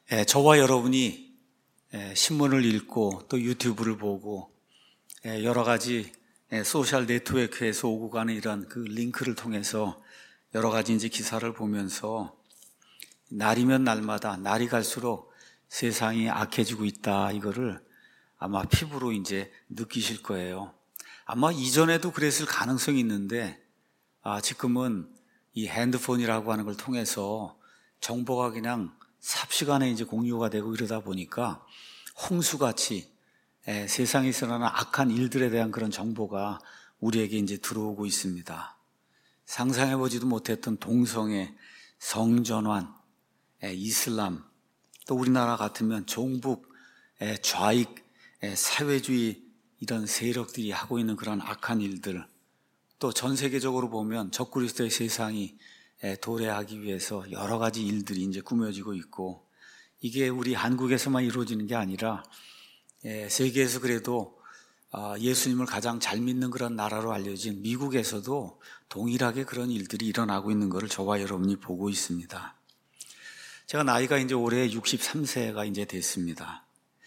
저와 여러분이 신문을 읽고 또 유튜브를 보고 여러 가지 소셜 네트워크에서 오고 가는 이런 그 링크를 통해서 여러 가지 이제 기사를 보면서 날이면 날마다 날이 갈수록 세상이 악해지고 있다, 이거를 아마 피부로 이제 느끼실 거예요. 아마 이전에도 그랬을 가능성이 있는데 지금은 이 핸드폰이라고 하는 걸 통해서 정보가 그냥 삽시간에 이제 공유가 되고 이러다 보니까 홍수같이 세상에서 일어나는 악한 일들에 대한 그런 정보가 우리에게 이제 들어오고 있습니다. 상상해보지도 못했던 동성애, 성전환, 이슬람, 또 우리나라 같으면 종북, 좌익, 사회주의 이런 세력들이 하고 있는 그런 악한 일들, 또 전 세계적으로 보면 적그리스도의 세상이 도래하기 위해서 여러 가지 일들이 이제 꾸며지고 있고, 이게 우리 한국에서만 이루어지는 게 아니라 세계에서 그래도 예수님을 가장 잘 믿는 그런 나라로 알려진 미국에서도 동일하게 그런 일들이 일어나고 있는 것을 저와 여러분이 보고 있습니다. 제가 나이가 이제 올해 63세가 이제 됐습니다.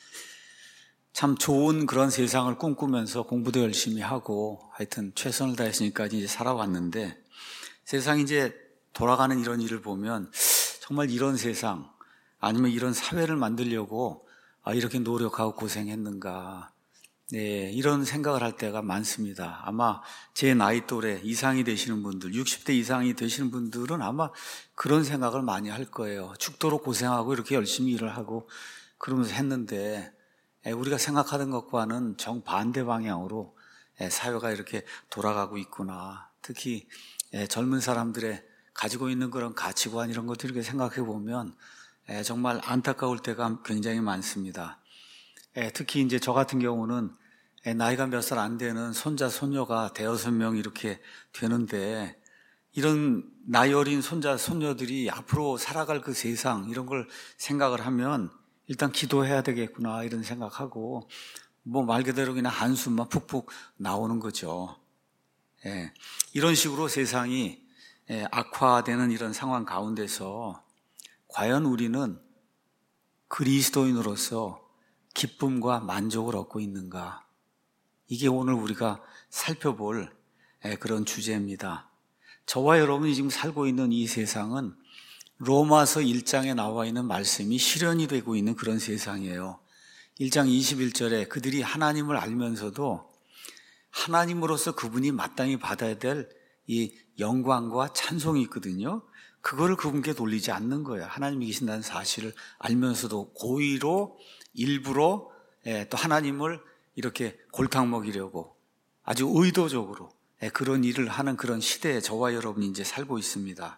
참 좋은 그런 세상을 꿈꾸면서 공부도 열심히 하고 하여튼 최선을 다했으니까 이제 살아왔는데, 세상이 이제 돌아가는 이런 일을 보면 정말 이런 세상, 아니면 이런 사회를 만들려고 이렇게 노력하고 고생했는가, 이런 생각을 할 때가 많습니다. 아마 제 나이 또래 이상이 되시는 분들, 60대 이상이 되시는 분들은 아마 그런 생각을 많이 할 거예요. 죽도록 고생하고 이렇게 열심히 일을 하고 그러면서 했는데, 우리가 생각하던 것과는 정반대 방향으로 사회가 이렇게 돌아가고 있구나. 특히 젊은 사람들의 가지고 있는 그런 가치관, 이런 것들 이렇게 생각해 보면 정말 안타까울 때가 굉장히 많습니다. 특히 이제 저 같은 경우는 나이가 몇 살 안 되는 손자, 손녀가 대여섯 명 이렇게 되는데, 이런 나이 어린 손자, 손녀들이 앞으로 살아갈 그 세상, 이런 걸 생각을 하면 일단 기도해야 되겠구나, 이런 생각하고, 말 그대로 그냥 한숨만 푹푹 나오는 거죠. 이런 식으로 세상이 악화되는 이런 상황 가운데서 과연 우리는 그리스도인으로서 기쁨과 만족을 얻고 있는가? 이게 오늘 우리가 살펴볼 그런 주제입니다. 저와 여러분이 지금 살고 있는 이 세상은 로마서 1장에 나와 있는 말씀이 실현이 되고 있는 그런 세상이에요. 1장 21절에 그들이 하나님을 알면서도 하나님으로서 그분이 마땅히 받아야 될 이 영광과 찬송이 있거든요. 그거를 그분께 돌리지 않는 거예요. 하나님이 계신다는 사실을 알면서도 고의로 일부러 또 하나님을 이렇게 골탕 먹이려고 아주 의도적으로 그런 일을 하는 그런 시대에 저와 여러분이 이제 살고 있습니다.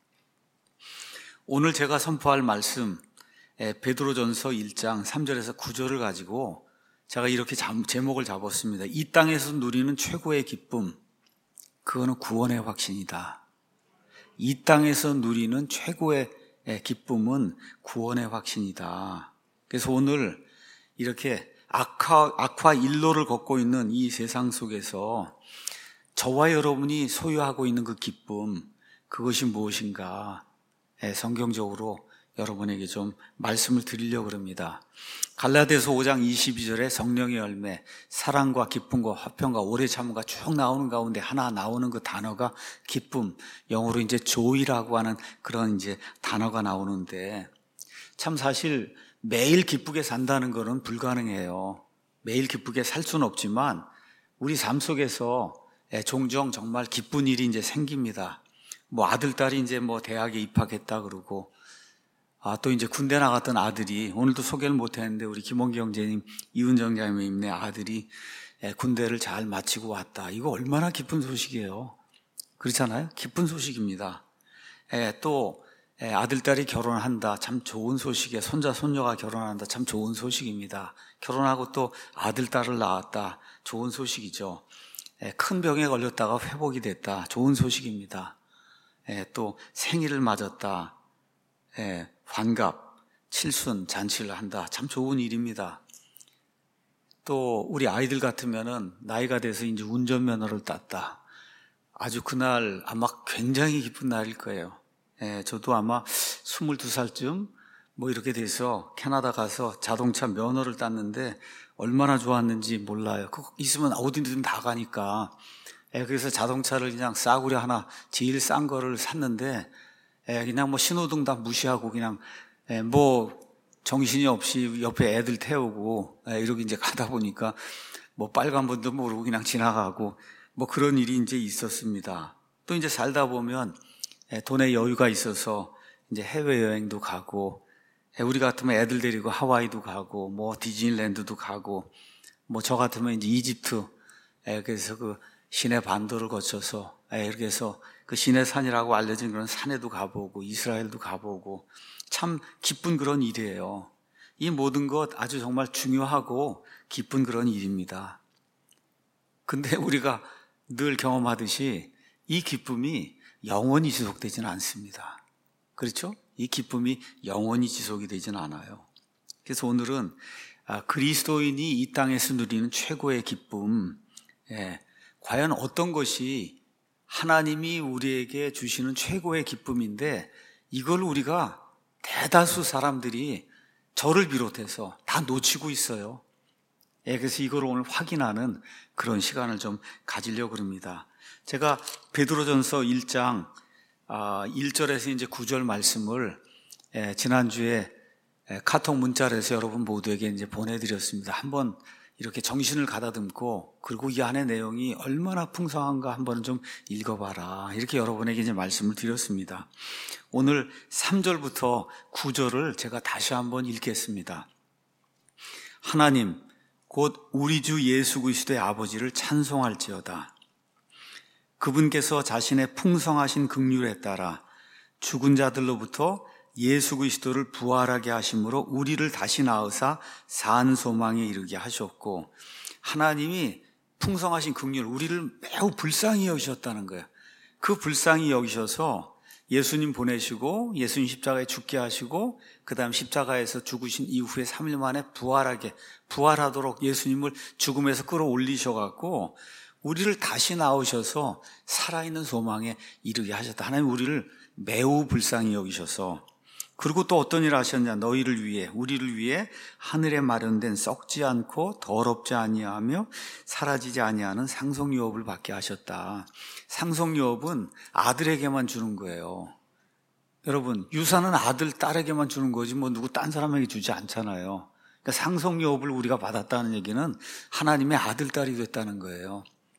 오늘 제가 선포할 말씀, 베드로전서 1장 3절에서 9절을 가지고 제가 이렇게 제목을 잡았습니다. 이 땅에서 누리는 최고의 기쁨, 그거는 구원의 확신이다. 이 땅에서 누리는 최고의 기쁨은 구원의 확신이다. 그래서 오늘 이렇게 악화 일로를 걷고 있는 이 세상 속에서 저와 여러분이 소유하고 있는 그 기쁨, 그것이 무엇인가 성경적으로 여러분에게 좀 말씀을 드리려고 합니다. 갈라디아서 5장 22절에 성령의 열매, 사랑과 기쁨과 화평과 오래 참음과 쭉 나오는 가운데 하나 나오는 그 단어가 기쁨, 영어로 이제 joy라고 하는 그런 이제 단어가 나오는데, 참 사실 매일 기쁘게 산다는 것은 불가능해요. 매일 기쁘게 살 수는 없지만 우리 삶 속에서 종종 정말 기쁜 일이 이제 생깁니다. 아들, 딸이 이제 대학에 입학했다 그러고, 또 이제 군대 나갔던 아들이, 오늘도 소개를 못 했는데 우리 김원기 형제님, 이은정 자매님네 아들이 군대를 잘 마치고 왔다. 이거 얼마나 기쁜 소식이에요. 그렇잖아요? 기쁜 소식입니다. 또 아들, 딸이 결혼한다. 참 좋은 소식이에요. 손자, 손녀가 결혼한다. 참 좋은 소식입니다. 결혼하고 또 아들, 딸을 낳았다. 좋은 소식이죠. 큰 병에 걸렸다가 회복이 됐다. 좋은 소식입니다. 또 생일을 맞았다. 환갑, 칠순, 잔치를 한다. 참 좋은 일입니다. 또 우리 아이들 같으면은 나이가 돼서 이제 운전면허를 땄다. 아주 그날 아마 굉장히 기쁜 날일 거예요. 저도 아마 22살쯤 뭐 이렇게 돼서 캐나다 가서 자동차 면허를 땄는데 얼마나 좋았는지 몰라요. 그거 있으면 어디든 다 가니까. 그래서 자동차를 그냥 싸구려 하나 제일 싼 거를 샀는데 그냥 뭐 신호등 다 무시하고 그냥 뭐 정신이 없이 옆에 애들 태우고 이렇게 이제 가다 보니까 뭐 빨간불도 모르고 그냥 지나가고 뭐 그런 일이 이제 있었습니다. 또 이제 살다 보면 돈에 여유가 있어서 이제 해외여행도 가고 우리 같으면 애들 데리고 하와이도 가고 뭐 디즈니랜드도 가고 뭐 저 같으면 이제 이집트 그래서 그 시내 반도를 거쳐서 이렇게 해서 그 시내산이라고 알려진 그런 산에도 가보고 이스라엘도 가보고 참 기쁜 그런 일이에요. 이 모든 것 아주 정말 중요하고 기쁜 그런 일입니다. 근데 우리가 늘 경험하듯이 이 기쁨이 영원히 지속되지는 않습니다. 그렇죠? 이 기쁨이 영원히 지속이 되지는 않아요. 그래서 오늘은 그리스도인이 이 땅에서 누리는 최고의 기쁨, 과연 어떤 것이 하나님이 우리에게 주시는 최고의 기쁨인데 이걸 우리가 대다수 사람들이 저를 비롯해서 다 놓치고 있어요. 그래서 이걸 오늘 확인하는 그런 시간을 좀 가지려고 합니다. 제가 베드로전서 1장 1절에서 이제 9절 말씀을 지난주에 카톡 문자를 해서 여러분 모두에게 이제 보내드렸습니다. 한번 이렇게 정신을 가다듬고 그리고 이 안의 내용이 얼마나 풍성한가 한번 좀 읽어봐라. 이렇게 여러분에게 이제 말씀을 드렸습니다. 오늘 3절부터 9절을 제가 다시 한번 읽겠습니다. 하나님, 곧 우리 주 예수 그리스도의 아버지를 찬송할지어다. 그분께서 자신의 풍성하신 긍휼에 따라 죽은 자들로부터 예수 그리스도를 부활하게 하심으로 우리를 다시 낳으사 산 소망에 이르게 하셨고, 하나님이 풍성하신 긍휼, 우리를 매우 불쌍히 여기셨다는 거예요. 그 불쌍히 여기셔서 예수님 보내시고 예수님 십자가에 죽게 하시고 그 다음 십자가에서 죽으신 이후에 3일 만에 부활하도록 예수님을 죽음에서 끌어올리셔갖고 우리를 다시 낳으셔서 살아있는 소망에 이르게 하셨다. 하나님 우리를 매우 불쌍히 여기셔서, 그리고 또 어떤 일을 하셨냐, 너희를 위해, 우리를 위해 하늘에 마련된 썩지 않고 더럽지 아니하며 사라지지 아니하는 상속유업을 받게 하셨다. 상속유업은 아들에게만 주는 거예요. 여러분, 유산은 아들, 딸에게만 주는 거지 뭐 누구 딴 사람에게 주지 않잖아요. 그러니까 상속유업을 우리가 받았다는 얘기는 하나님의 아들, 딸이 됐다는 거예요.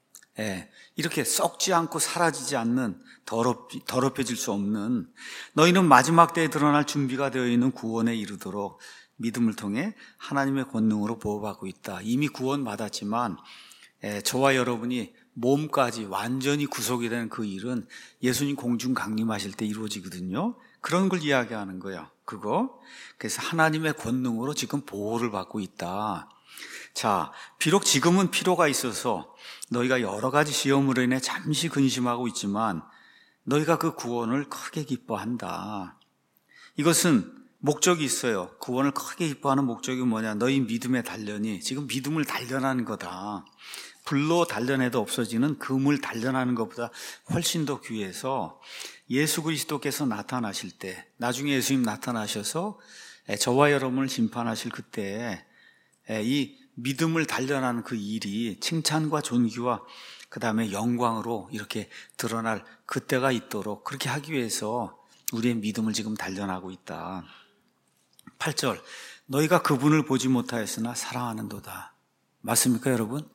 이렇게 썩지 않고 사라지지 않는, 더럽혀질 수 없는, 너희는 마지막 때에 드러날 준비가 되어 있는 구원에 이르도록 믿음을 통해 하나님의 권능으로 보호받고 있다. 이미 구원받았지만 저와 여러분이 몸까지 완전히 구속이 되는 그 일은 예수님 공중 강림하실 때 이루어지거든요. 그런 걸 이야기하는 거예요. 그거. 그래서 하나님의 권능으로 지금 보호를 받고 있다. 자, 비록 지금은 필요가 있어서 너희가 여러 가지 시험으로 인해 잠시 근심하고 있지만 너희가 그 구원을 크게 기뻐한다. 이것은 목적이 있어요. 구원을 크게 기뻐하는 목적이 뭐냐? 너희 믿음의 단련이, 지금 믿음을 단련하는 거다. 불로 단련해도 없어지는 금을 단련하는 것보다 훨씬 더 귀해서 예수 그리스도께서 나타나실 때, 나중에 예수님 나타나셔서 저와 여러분을 심판하실 그때 이 믿음을 단련하는 그 일이 칭찬과 존귀와 그 다음에 영광으로 이렇게 드러날 그때가 있도록 그렇게 하기 위해서 우리의 믿음을 지금 단련하고 있다. 8절, 너희가 그분을 보지 못하였으나 사랑하는도다. 맞습니까 여러분?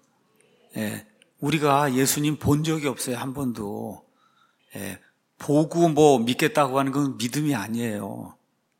우리가 예수님 본 적이 없어요. 한 번도. 보고 뭐 믿겠다고 하는 건 믿음이 아니에요.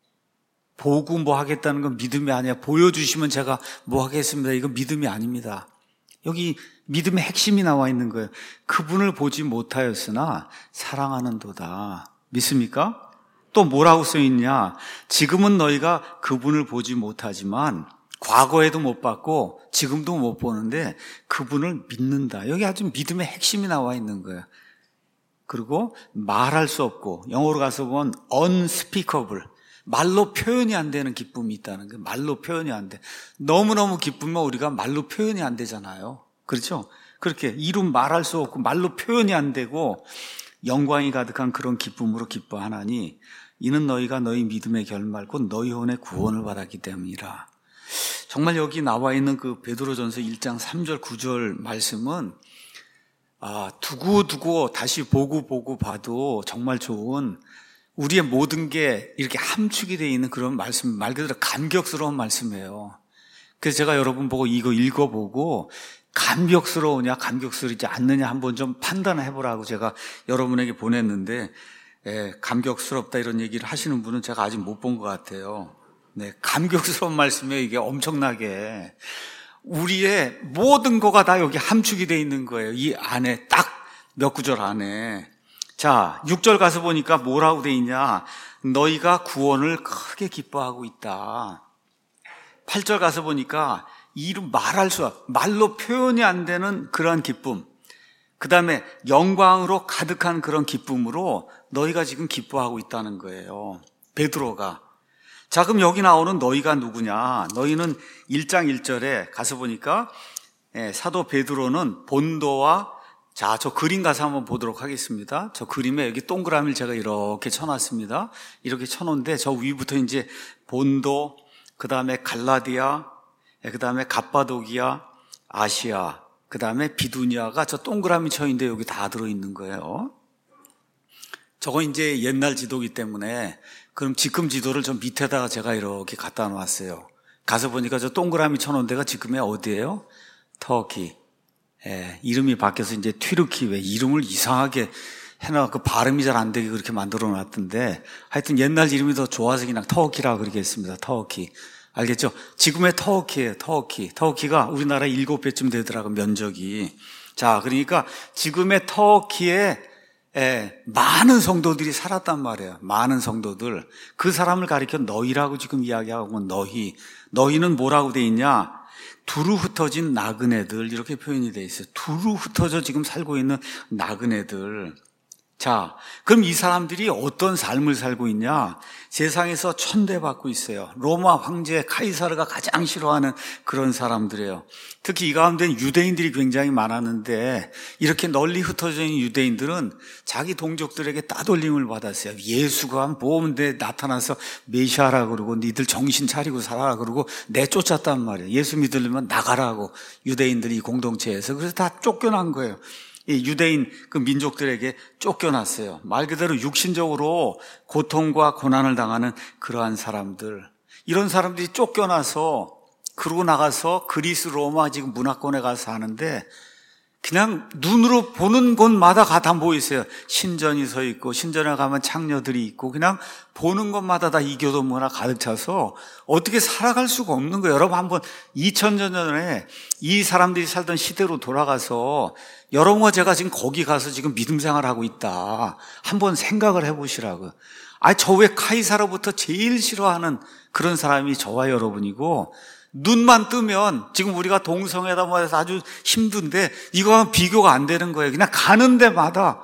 보고 뭐 하겠다는 건 믿음이 아니야. 보여주시면 제가 뭐 하겠습니다. 이건 믿음이 아닙니다. 여기 믿음의 핵심이 나와 있는 거예요. 그분을 보지 못하였으나 사랑하는도다. 믿습니까? 또 뭐라고 써있냐? 지금은 너희가 그분을 보지 못하지만 과거에도 못 봤고 지금도 못 보는데 그분을 믿는다. 여기 아주 믿음의 핵심이 나와 있는 거예요. 그리고 말할 수 없고, 영어로 가서 보면 unspeakable, 말로 표현이 안 되는 기쁨이 있다는 거예요. 말로 표현이 안 돼. 너무너무 기쁘면 우리가 말로 표현이 안 되잖아요. 그렇죠? 그렇게 이름 말할 수 없고 말로 표현이 안 되고 영광이 가득한 그런 기쁨으로 기뻐하나니 이는 너희가 너희 믿음의 결말 곧 너희 혼의 구원을 받았기 때문이라. 정말 여기 나와 있는 그 베드로전서 1장 3절 9절 말씀은 두고두고 다시 보고 봐도 정말 좋은, 우리의 모든 게 이렇게 함축이 되어 있는 그런 말씀, 말 그대로 감격스러운 말씀이에요. 그래서 제가 여러분 보고 이거 읽어보고 감격스러우냐 감격스럽지 않느냐 한번 좀 판단을 해보라고 제가 여러분에게 보냈는데, 감격스럽다 이런 얘기를 하시는 분은 제가 아직 못 본 것 같아요. 네, 감격스러운 말씀이에요. 이게 엄청나게 우리의 모든 거가 다 여기 함축이 되어 있는 거예요. 이 안에 딱 몇 구절 안에. 자, 6절 가서 보니까 뭐라고 되어 있냐? 너희가 구원을 크게 기뻐하고 있다. 8절 가서 보니까 말로 표현이 안 되는 그러한 기쁨, 그 다음에 영광으로 가득한 그런 기쁨으로 너희가 지금 기뻐하고 있다는 거예요. 베드로가. 자, 그럼 여기 나오는 너희가 누구냐? 너희는 1장 1절에 가서 보니까 사도 베드로는 본도와, 자, 저 그림 가서 한번 보도록 하겠습니다. 저 그림에 여기 동그라미를 제가 이렇게 쳐놨습니다. 이렇게 쳐놓은데 저 위부터 이제 본도, 그 다음에 갈라디아, 그 다음에 갑바도기아, 아시아, 그 다음에 비두니아가 저 동그라미 쳐있는데 여기 다 들어있는 거예요. 저거 이제 옛날 지도기 때문에 그럼 지금 지도를 좀 밑에다가 제가 이렇게 갖다 놓았어요. 가서 보니까 저 동그라미 쳐놓은 데가 지금의 어디예요? 터키. 이름이 바뀌어서 이제 튀르키, 왜 이름을 이상하게 해놔, 그 발음이 잘 안 되게 그렇게 만들어 놨던데, 하여튼 옛날 이름이 더 좋아서 그냥 터키라고 그러겠습니다. 터키. 알겠죠? 지금의 터키예요. 터키가 우리나라 7배쯤 되더라고, 면적이. 자, 그러니까 지금의 터키에 많은 성도들이 살았단 말이에요. 많은 성도들. 그 사람을 가리켜 너희라고 지금 이야기하고, 너희는 뭐라고 돼 있냐? 두루 흩어진 나그네들, 이렇게 표현이 돼 있어요. 두루 흩어져 지금 살고 있는 나그네들. 자, 그럼 이 사람들이 어떤 삶을 살고 있냐? 세상에서 천대받고 있어요. 로마 황제 카이사르가 가장 싫어하는 그런 사람들이에요. 특히 이 가운데는 유대인들이 굉장히 많았는데, 이렇게 널리 흩어져 있는 유대인들은 자기 동족들에게 따돌림을 받았어요. 예수가 모험대에 나타나서 메시아라 그러고 니들 정신 차리고 살아라 그러고 내쫓았단 말이에요. 예수 믿으려면 나가라고, 유대인들이 이 공동체에서. 그래서 다 쫓겨난 거예요. 이 유대인 그 민족들에게 쫓겨났어요. 말 그대로 육신적으로 고통과 고난을 당하는 그러한 사람들. 이런 사람들이 쫓겨나서 그러고 나가서 그리스 로마 지금 문화권에 가서 사는데, 그냥 눈으로 보는 곳마다 다 보이세요. 신전이 서 있고, 신전에 가면 창녀들이 있고, 그냥 보는 곳마다 다 이교도 문화 가득 차서 어떻게 살아갈 수가 없는 거예요. 여러분 한번 2000년 전에 이 사람들이 살던 시대로 돌아가서 여러분과 제가 지금 거기 가서 지금 믿음 생활하고 있다, 한번 생각을 해보시라고. 저 왜 카이사로부터 제일 싫어하는 그런 사람이 저와 여러분이고, 눈만 뜨면 지금 우리가 동성애다 뭐 해서 아주 힘든데 이거는 비교가 안 되는 거예요. 그냥 가는 데마다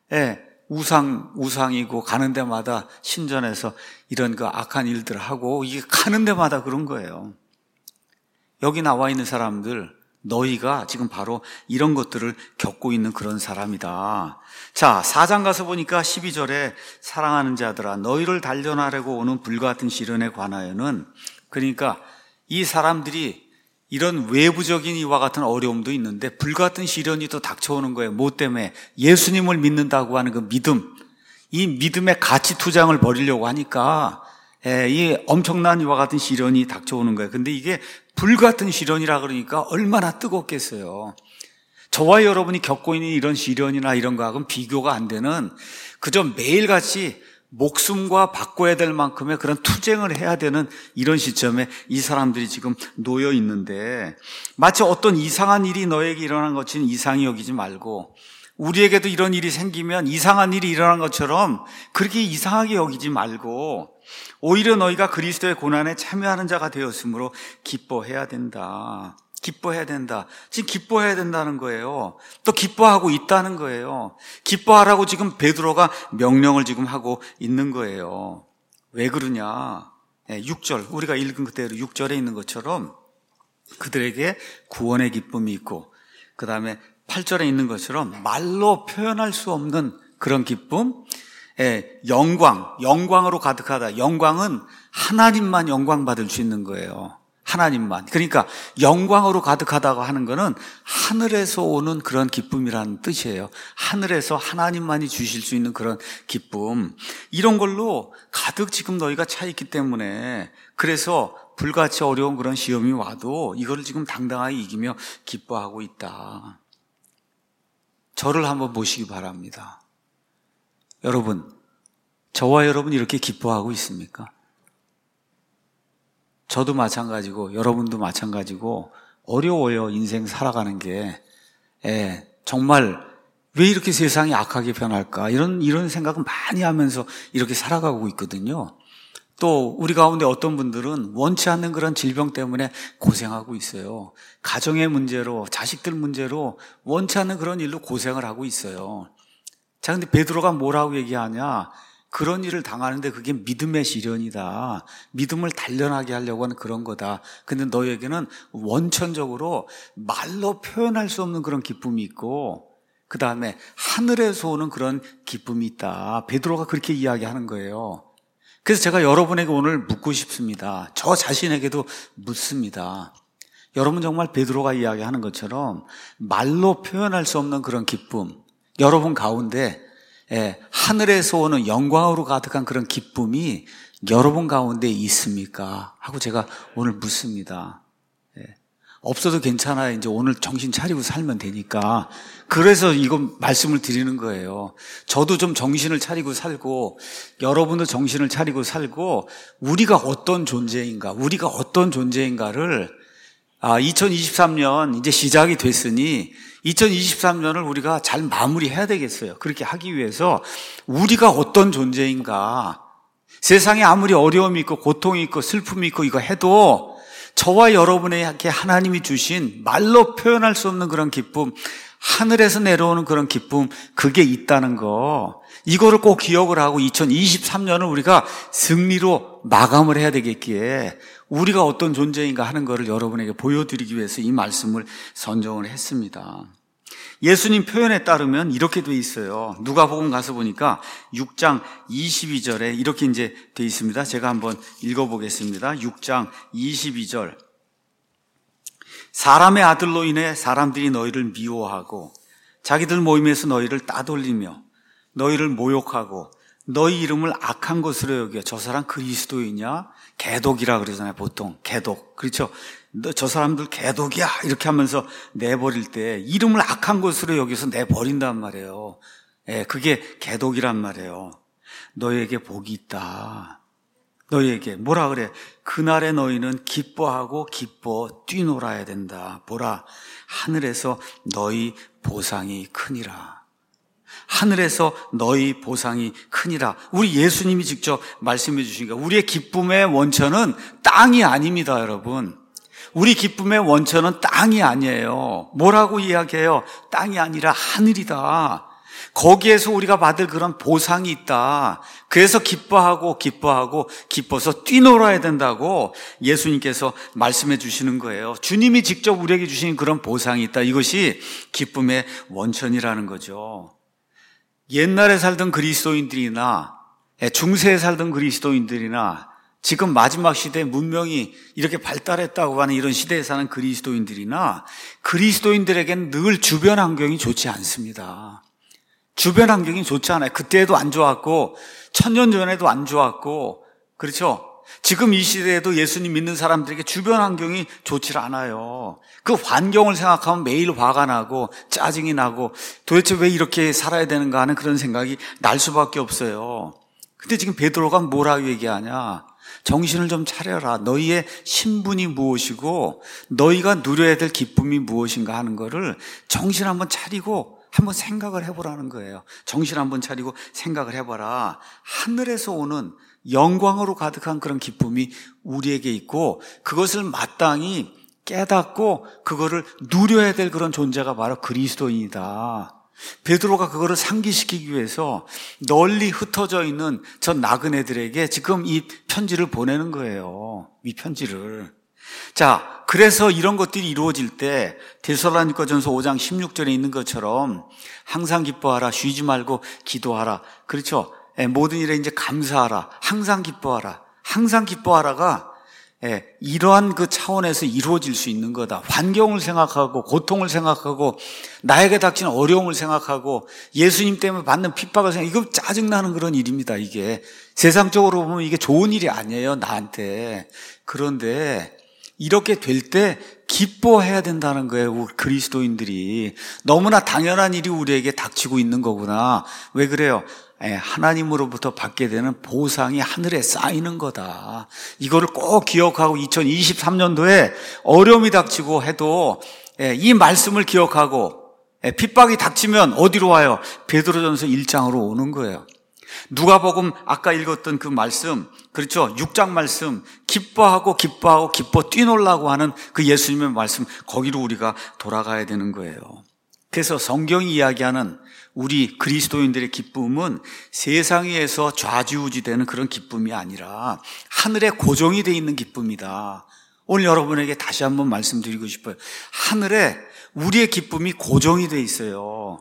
우상이고, 가는 데마다 신전에서 이런 그 악한 일들을 하고, 이게 가는 데마다 그런 거예요. 여기 나와 있는 사람들, 너희가 지금 바로 이런 것들을 겪고 있는 그런 사람이다. 자, 4장 가서 보니까 12절에 사랑하는 자들아, 너희를 단련하려고 오는 불같은 시련에 관하여는, 그러니까 이 사람들이 이런 외부적인 이와 같은 어려움도 있는데 불같은 시련이 또 닥쳐오는 거예요. 뭐 때문에? 예수님을 믿는다고 하는 그 믿음, 이 믿음의 가치 투쟁을 벌이려고 하니까 이 엄청난 이와 같은 시련이 닥쳐오는 거예요. 근데 이게 불같은 시련이라 그러니까 얼마나 뜨겁겠어요. 저와 여러분이 겪고 있는 이런 시련이나 이런 거하고는 비교가 안 되는, 그저 매일같이 목숨과 바꿔야 될 만큼의 그런 투쟁을 해야 되는 이런 시점에 이 사람들이 지금 놓여 있는데, 마치 어떤 이상한 일이 너에게 일어난 것처럼 이상히 여기지 말고, 우리에게도 이런 일이 생기면 이상한 일이 일어난 것처럼 그렇게 이상하게 여기지 말고, 오히려 너희가 그리스도의 고난에 참여하는 자가 되었으므로 기뻐해야 된다. 기뻐해야 된다. 지금 기뻐해야 된다는 거예요. 또 기뻐하고 있다는 거예요. 기뻐하라고 지금 베드로가 명령을 지금 하고 있는 거예요. 왜 그러냐? 6절, 우리가 읽은 그대로 6절에 있는 것처럼 그들에게 구원의 기쁨이 있고, 그 다음에 8절에 있는 것처럼 말로 표현할 수 없는 그런 기쁨, 영광으로 가득하다. 영광은 하나님만 영광 받을 수 있는 거예요. 하나님만. 그러니까 영광으로 가득하다고 하는 거는 하늘에서 오는 그런 기쁨이라는 뜻이에요. 하늘에서 하나님만이 주실 수 있는 그런 기쁨. 이런 걸로 가득 지금 너희가 차 있기 때문에, 그래서 불같이 어려운 그런 시험이 와도 이거를 지금 당당하게 이기며 기뻐하고 있다. 저를 한번 보시기 바랍니다. 여러분, 저와 여러분 이렇게 기뻐하고 있습니까? 저도 마찬가지고 여러분도 마찬가지고 어려워요. 인생 살아가는 게. 정말 왜 이렇게 세상이 악하게 변할까? 이런 생각은 많이 하면서 이렇게 살아가고 있거든요. 또 우리 가운데 어떤 분들은 원치 않는 그런 질병 때문에 고생하고 있어요. 가정의 문제로, 자식들 문제로 원치 않는 그런 일로 고생을 하고 있어요. 자, 근데 베드로가 뭐라고 얘기하냐? 그런 일을 당하는데 그게 믿음의 시련이다. 믿음을 단련하게 하려고 하는 그런 거다. 근데 너에게는 원천적으로 말로 표현할 수 없는 그런 기쁨이 있고, 그 다음에 하늘에서 오는 그런 기쁨이 있다. 베드로가 그렇게 이야기하는 거예요. 그래서 제가 여러분에게 오늘 묻고 싶습니다. 저 자신에게도 묻습니다. 여러분 정말 베드로가 이야기하는 것처럼 말로 표현할 수 없는 그런 기쁨, 여러분 가운데 하늘에서 오는 영광으로 가득한 그런 기쁨이 여러분 가운데 있습니까? 하고 제가 오늘 묻습니다. 없어도 괜찮아요. 이제 오늘 정신 차리고 살면 되니까. 그래서 이거 말씀을 드리는 거예요. 저도 좀 정신을 차리고 살고, 여러분도 정신을 차리고 살고, 우리가 어떤 존재인가를 2023년 이제 시작이 됐으니 2023년을 우리가 잘 마무리해야 되겠어요. 그렇게 하기 위해서 우리가 어떤 존재인가, 세상에 아무리 어려움이 있고 고통이 있고 슬픔이 있고 이거 해도 저와 여러분에게 하나님이 주신 말로 표현할 수 없는 그런 기쁨, 하늘에서 내려오는 그런 기쁨, 그게 있다는 거, 이거를 꼭 기억을 하고 2023년을 우리가 승리로 마감을 해야 되겠기에 우리가 어떤 존재인가 하는 거를 여러분에게 보여드리기 위해서 이 말씀을 선정을 했습니다. 예수님 표현에 따르면 이렇게 돼 있어요. 누가복음 가서 보니까 6장 22절에 이렇게 이제 돼 있습니다. 제가 한번 읽어보겠습니다. 6장 22절. 사람의 아들로 인해 사람들이 너희를 미워하고 자기들 모임에서 너희를 따돌리며 너희를 모욕하고 너희 이름을 악한 것으로 여겨. 저 사람 그리스도이냐? 개독이라 그러잖아요. 보통 개독. 그렇죠? 너 저 사람들 개독이야 이렇게 하면서 내버릴 때 이름을 악한 것으로 여기서 내버린단 말이에요. 그게 개독이란 말이에요. 너희에게 복이 있다. 너희에게 뭐라 그래? 그날에 너희는 기뻐하고 기뻐 뛰놀아야 된다. 보라, 하늘에서 너희 보상이 크니라. 하늘에서 너희 보상이 크니라. 우리 예수님이 직접 말씀해 주시니까 우리의 기쁨의 원천은 땅이 아닙니다, 여러분. 우리 기쁨의 원천은 땅이 아니에요. 뭐라고 이야기해요? 땅이 아니라 하늘이다. 거기에서 우리가 받을 그런 보상이 있다. 그래서 기뻐서 뛰놀아야 된다고 예수님께서 말씀해 주시는 거예요. 주님이 직접 우리에게 주신 그런 보상이 있다. 이것이 기쁨의 원천이라는 거죠. 옛날에 살던 그리스도인들이나 중세에 살던 그리스도인들이나 지금 마지막 시대에 문명이 이렇게 발달했다고 하는 이런 시대에 사는 그리스도인들이나 그리스도인들에게는 늘 주변 환경이 좋지 않습니다. 주변 환경이 좋지 않아요. 그때도 안 좋았고 1000년 전에도 안 좋았고, 그렇죠? 지금 이 시대에도 예수님 믿는 사람들에게 주변 환경이 좋지 않아요. 그 환경을 생각하면 매일 화가 나고 짜증이 나고 도대체 왜 이렇게 살아야 되는가 하는 그런 생각이 날 수밖에 없어요. 근데 지금 베드로가 뭐라고 얘기하냐? 정신을 좀 차려라. 너희의 신분이 무엇이고 너희가 누려야 될 기쁨이 무엇인가 하는 거를 정신 한번 차리고 한번 생각을 해보라는 거예요. 정신 한번 차리고 생각을 해봐라. 하늘에서 오는 영광으로 가득한 그런 기쁨이 우리에게 있고 그것을 마땅히 깨닫고 그거를 누려야 될 그런 존재가 바로 그리스도인이다. 베드로가 그거를 상기시키기 위해서 널리 흩어져 있는 저 나그네들에게 지금 이 편지를 보내는 거예요. 이 편지를. 자, 그래서 이런 것들이 이루어질 때 데살로니가전서 5장 16절에 있는 것처럼 항상 기뻐하라, 쉬지 말고 기도하라. 그렇죠? 모든 일에 이제 감사하라, 항상 기뻐하라. 항상 기뻐하라가 이러한 그 차원에서 이루어질 수 있는 거다. 환경을 생각하고 고통을 생각하고 나에게 닥치는 어려움을 생각하고 예수님 때문에 받는 핍박을 생각하고 이거 짜증나는 그런 일입니다. 이게 세상적으로 보면 이게 좋은 일이 아니에요, 나한테. 그런데 이렇게 될 때 기뻐해야 된다는 거예요. 우리 그리스도인들이. 너무나 당연한 일이 우리에게 닥치고 있는 거구나. 왜 그래요? 하나님으로부터 받게 되는 보상이 하늘에 쌓이는 거다. 이거를 꼭 기억하고 2023년도에 어려움이 닥치고 해도 이 말씀을 기억하고 핍박이 닥치면 어디로 와요? 베드로전서 1장으로 오는 거예요. 누가복음 아까 읽었던 그 말씀, 그렇죠? 6장 말씀, 기뻐하고 기뻐 뛰놀라고 하는 그 예수님의 말씀, 거기로 우리가 돌아가야 되는 거예요. 그래서 성경이 이야기하는 우리 그리스도인들의 기쁨은 세상에서 좌지우지되는 그런 기쁨이 아니라 하늘에 고정이 되어 있는 기쁨이다. 오늘 여러분에게 다시 한번 말씀드리고 싶어요. 하늘에 우리의 기쁨이 고정이 되어 있어요.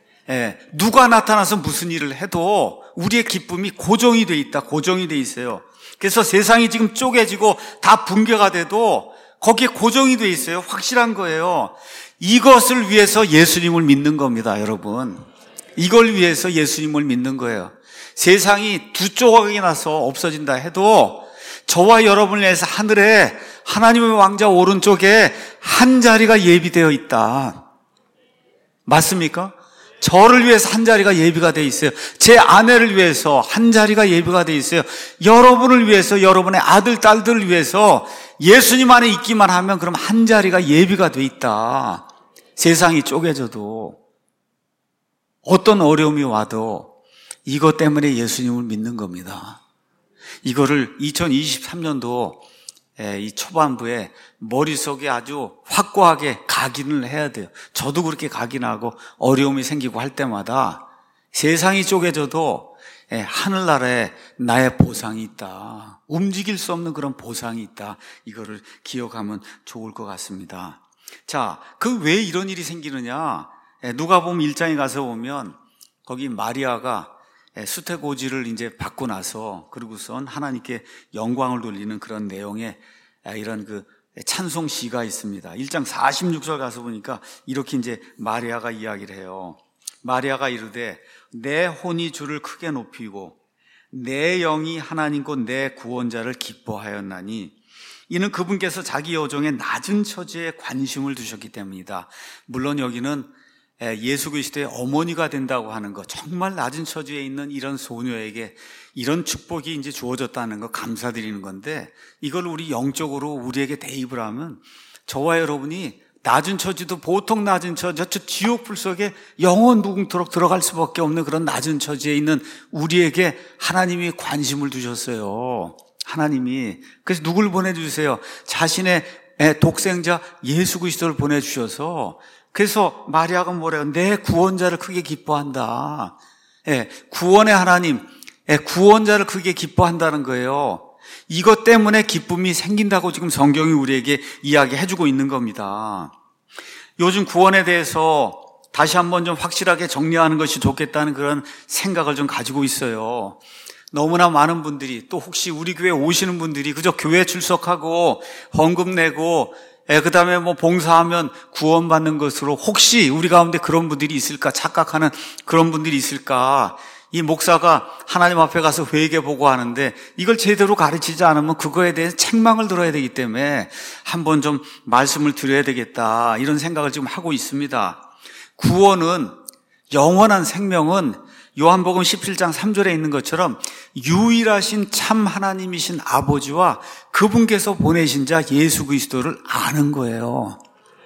누가 나타나서 무슨 일을 해도 우리의 기쁨이 고정이 되어 있다. 고정이 되어 있어요. 그래서 세상이 지금 쪼개지고 다 붕괴가 돼도 거기에 고정이 되어 있어요. 확실한 거예요. 이것을 위해서 예수님을 믿는 겁니다, 여러분. 이걸 위해서 예수님을 믿는 거예요. 세상이 두 조각이 나서 없어진다 해도 저와 여러분을 위해서 하늘에 하나님의 왕자 오른쪽에 한 자리가 예비되어 있다. 맞습니까? 저를 위해서 한 자리가 예비가 되어 있어요. 제 아내를 위해서 한 자리가 예비가 되어 있어요. 여러분을 위해서, 여러분의 아들, 딸들을 위해서 예수님 안에 있기만 하면 그럼 한 자리가 예비가 되어 있다. 세상이 쪼개져도 어떤 어려움이 와도 이것 때문에 예수님을 믿는 겁니다. 이거를 2023년도 이 초반부에 머릿속에 아주 확고하게 각인을 해야 돼요. 저도 그렇게 각인하고 어려움이 생기고 할 때마다 세상이 쪼개져도 하늘나라에 나의 보상이 있다. 움직일 수 없는 그런 보상이 있다. 이거를 기억하면 좋을 것 같습니다. 자, 그 왜 이런 일이 생기느냐? 누가복음 1장에 가서 보면 거기 마리아가 수태고지를 이제 받고 나서 그러고선 하나님께 영광을 돌리는 그런 내용의 이런 그 찬송 시가 있습니다. 1장 46절 가서 보니까 이렇게 이제 마리아가 이야기를 해요. 마리아가 이르되 내 혼이 주를 크게 높이고 내 영이 하나님 곧 내 구원자를 기뻐하였나니 이는 그분께서 자기 여종의 낮은 처지에 관심을 두셨기 때문이다. 물론 여기는 예수 그리스도의 어머니가 된다고 하는 것, 정말 낮은 처지에 있는 이런 소녀에게 이런 축복이 이제 주어졌다는 거 감사드리는 건데, 이걸 우리 영적으로 우리에게 대입을 하면 저와 여러분이 낮은 처지도 보통 낮은 처지, 저 지옥불 속에 영원 무궁토록 들어갈 수밖에 없는 그런 낮은 처지에 있는 우리에게 하나님이 관심을 두셨어요. 하나님이. 그래서 누굴 보내주세요? 자신의 독생자 예수 그리스도를 보내주셔서, 그래서 마리아가 뭐래요? 내 구원자를 크게 기뻐한다. 구원의 하나님, 구원자를 크게 기뻐한다는 거예요. 이것 때문에 기쁨이 생긴다고 지금 성경이 우리에게 이야기해주고 있는 겁니다. 요즘 구원에 대해서 다시 한번 좀 확실하게 정리하는 것이 좋겠다는 그런 생각을 좀 가지고 있어요. 너무나 많은 분들이, 또 혹시 우리 교회 오시는 분들이 그저 교회 출석하고 헌금 내고 그 다음에 뭐 봉사하면 구원받는 것으로 혹시 우리 가운데 그런 분들이 있을까 착각하는 그런 분들이 있을까. 이 목사가 하나님 앞에 가서 회개 보고하는데 이걸 제대로 가르치지 않으면 그거에 대해서 책망을 들어야 되기 때문에 한번 좀 말씀을 드려야 되겠다, 이런 생각을 지금 하고 있습니다. 구원은, 영원한 생명은 요한복음 17장 3절에 있는 것처럼 유일하신 참 하나님이신 아버지와 그분께서 보내신 자 예수 그리스도를 아는 거예요.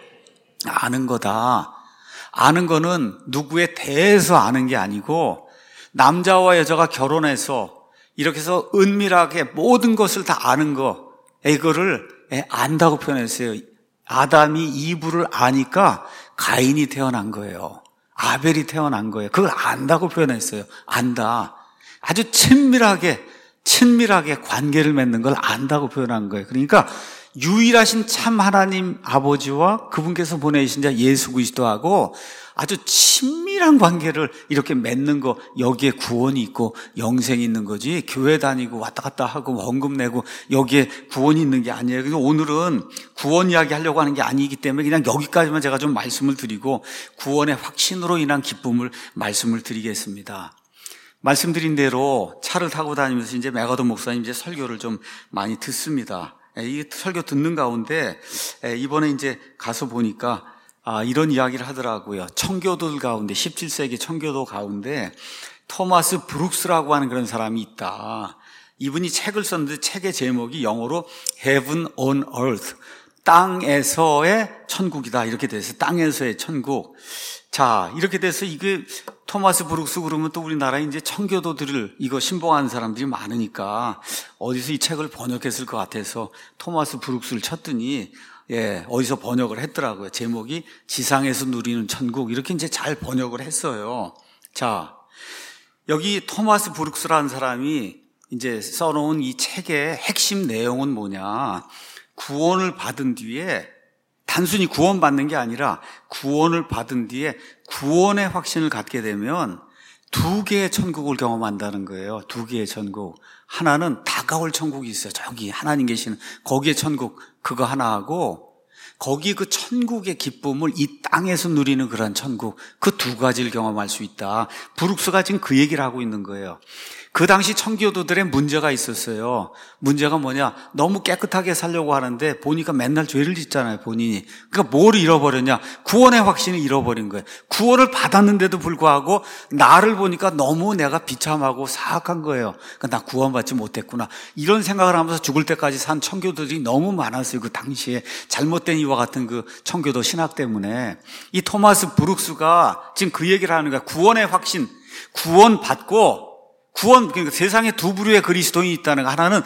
아는 거다. 아는 거는 누구에 대해서 아는 게 아니고, 남자와 여자가 결혼해서 이렇게 해서 은밀하게 모든 것을 다 아는 거, 이거를 안다고 표현했어요. 아담이 이브를 아니까 가인이 태어난 거예요. 아벨이 태어난 거예요. 그걸 안다고 표현했어요. 안다. 아주 친밀하게 관계를 맺는 걸 안다고 표현한 거예요. 그러니까 유일하신 참 하나님 아버지와 그분께서 보내신 자 예수 그리스도하고 아주 친밀한 관계를 이렇게 맺는 거, 여기에 구원이 있고 영생이 있는 거지, 교회 다니고 왔다 갔다 하고 헌금 내고 여기에 구원이 있는 게 아니에요. 그래서 오늘은 구원 이야기 하려고 하는 게 아니기 때문에 그냥 여기까지만 제가 좀 말씀을 드리고 구원의 확신으로 인한 기쁨을 말씀을 드리겠습니다. 말씀드린 대로 차를 타고 다니면서 이제 맥아도 목사님 이제 설교를 좀 많이 듣습니다. 이 설교 듣는 가운데 이번에 이제 가서 보니까 이런 이야기를 하더라고요. 청교도들 가운데, 17세기 청교도 가운데 토마스 브룩스라고 하는 그런 사람이 있다. 이분이 책을 썼는데 책의 제목이 영어로 Heaven on Earth, 땅에서의 천국이다, 이렇게 돼서 땅에서의 천국. 자, 이렇게 돼서 이게 토마스 브룩스 그러면 또 우리나라에 이제 청교도들을 이거 신봉하는 사람들이 많으니까 어디서 이 책을 번역했을 것 같아서 토마스 브룩스를 쳤더니 어디서 번역을 했더라고요. 제목이 지상에서 누리는 천국, 이렇게 이제 잘 번역을 했어요. 자, 여기 토마스 브룩스라는 사람이 이제 써놓은 이 책의 핵심 내용은 뭐냐? 구원을 받은 뒤에 단순히 구원받는 게 아니라 구원을 받은 뒤에 구원의 확신을 갖게 되면 두 개의 천국을 경험한다는 거예요. 두 개의 천국. 하나는 다가올 천국이 있어요. 저기 하나님 계시는 거기에 천국, 그거 하나 하고, 거기 그 천국의 기쁨을 이 땅에서 누리는 그런 천국, 그 두 가지를 경험할 수 있다. 브룩스가 지금 그 얘기를 하고 있는 거예요. 그 당시 청교도들의 문제가 있었어요. 문제가 뭐냐? 너무 깨끗하게 살려고 하는데 보니까 맨날 죄를 짓잖아요, 본인이. 그러니까 뭘 잃어버렸냐? 구원의 확신을 잃어버린 거예요. 구원을 받았는데도 불구하고 나를 보니까 너무 내가 비참하고 사악한 거예요. 그러니까 나 구원받지 못했구나, 이런 생각을 하면서 죽을 때까지 산 청교도들이 너무 많았어요. 그 당시에 잘못된 이와 같은 그 청교도 신학 때문에. 이 토마스 브룩스가 지금 그 얘기를 하는 거야. 구원의 확신, 구원받고, 그러니까 세상에 두 부류의 그리스도인이 있다는 거. 하나는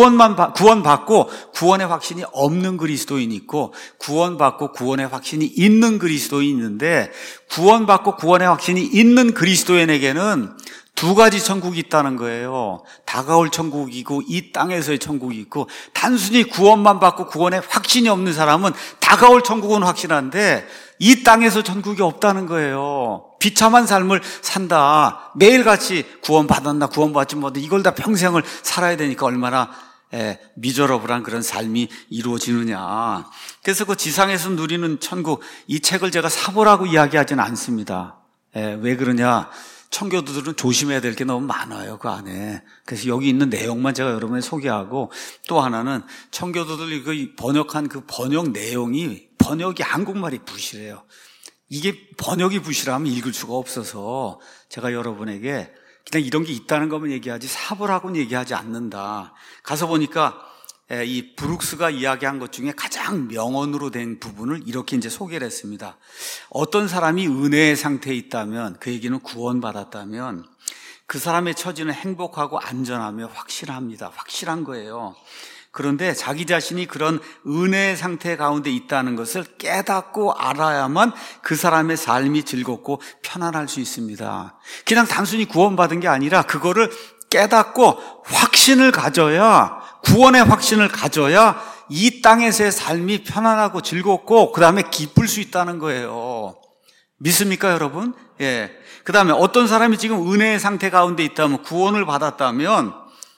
구원받고 구원의 확신이 없는 그리스도인이 있고, 구원받고 구원의 확신이 있는 그리스도인이 있는데, 구원받고 구원의 확신이 있는 그리스도인에게는 두 가지 천국이 있다는 거예요. 다가올 천국이고 이 땅에서의 천국이 있고, 단순히 구원만 받고 구원의 확신이 없는 사람은 다가올 천국은 확신한데 이 땅에서 천국이 없다는 거예요. 비참한 삶을 산다. 매일같이 구원받았나 구원받지 못해, 이걸 다 평생을 살아야 되니까 얼마나 미저러블한 그런 삶이 이루어지느냐. 그래서 그 지상에서 누리는 천국, 이 책을 제가 사보라고 이야기하지는 않습니다. 왜 그러냐? 청교도들은 조심해야 될 게 너무 많아요, 그 안에. 그래서 여기 있는 내용만 제가 여러분에 소개하고, 또 하나는 청교도들이 그 번역한 그 번역 내용이, 번역이 한국말이 부실해요. 이게 번역이 부실하면 읽을 수가 없어서 제가 여러분에게 그냥 이런 게 있다는 것만 얘기하지 사보라고는 얘기하지 않는다. 가서 보니까 이 브룩스가 이야기한 것 중에 가장 명언으로 된 부분을 이렇게 이제 소개를 했습니다. 어떤 사람이 은혜의 상태에 있다면, 그 얘기는 구원받았다면 그 사람의 처지는 행복하고 안전하며 확실합니다. 확실한 거예요. 그런데 자기 자신이 그런 은혜의 상태 가운데 있다는 것을 깨닫고 알아야만 그 사람의 삶이 즐겁고 편안할 수 있습니다. 그냥 단순히 구원받은 게 아니라 그거를 깨닫고 확신을 가져야, 구원의 확신을 가져야 이 땅에서의 삶이 편안하고 즐겁고 그 다음에 기쁠 수 있다는 거예요. 믿습니까, 여러분? 그 다음에 어떤 사람이 지금 은혜의 상태 가운데 있다면, 구원을 받았다면,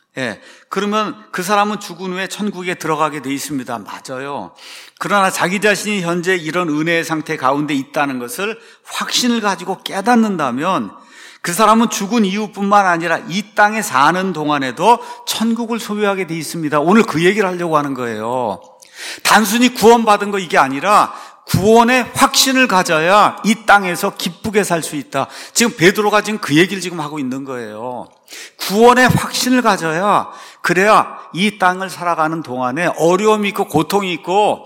그러면 그 사람은 죽은 후에 천국에 들어가게 돼 있습니다. 맞아요. 그러나 자기 자신이 현재 이런 은혜의 상태 가운데 있다는 것을 확신을 가지고 깨닫는다면 그 사람은 죽은 이후뿐만 아니라 이 땅에 사는 동안에도 천국을 소유하게 돼 있습니다. 오늘 그 얘기를 하려고 하는 거예요. 단순히 구원받은 거 이게 아니라 구원의 확신을 가져야 이 땅에서 기쁘게 살 수 있다. 지금 베드로가 지금 그 얘기를 지금 하고 있는 거예요. 구원의 확신을 가져야, 그래야 이 땅을 살아가는 동안에 어려움이 있고 고통이 있고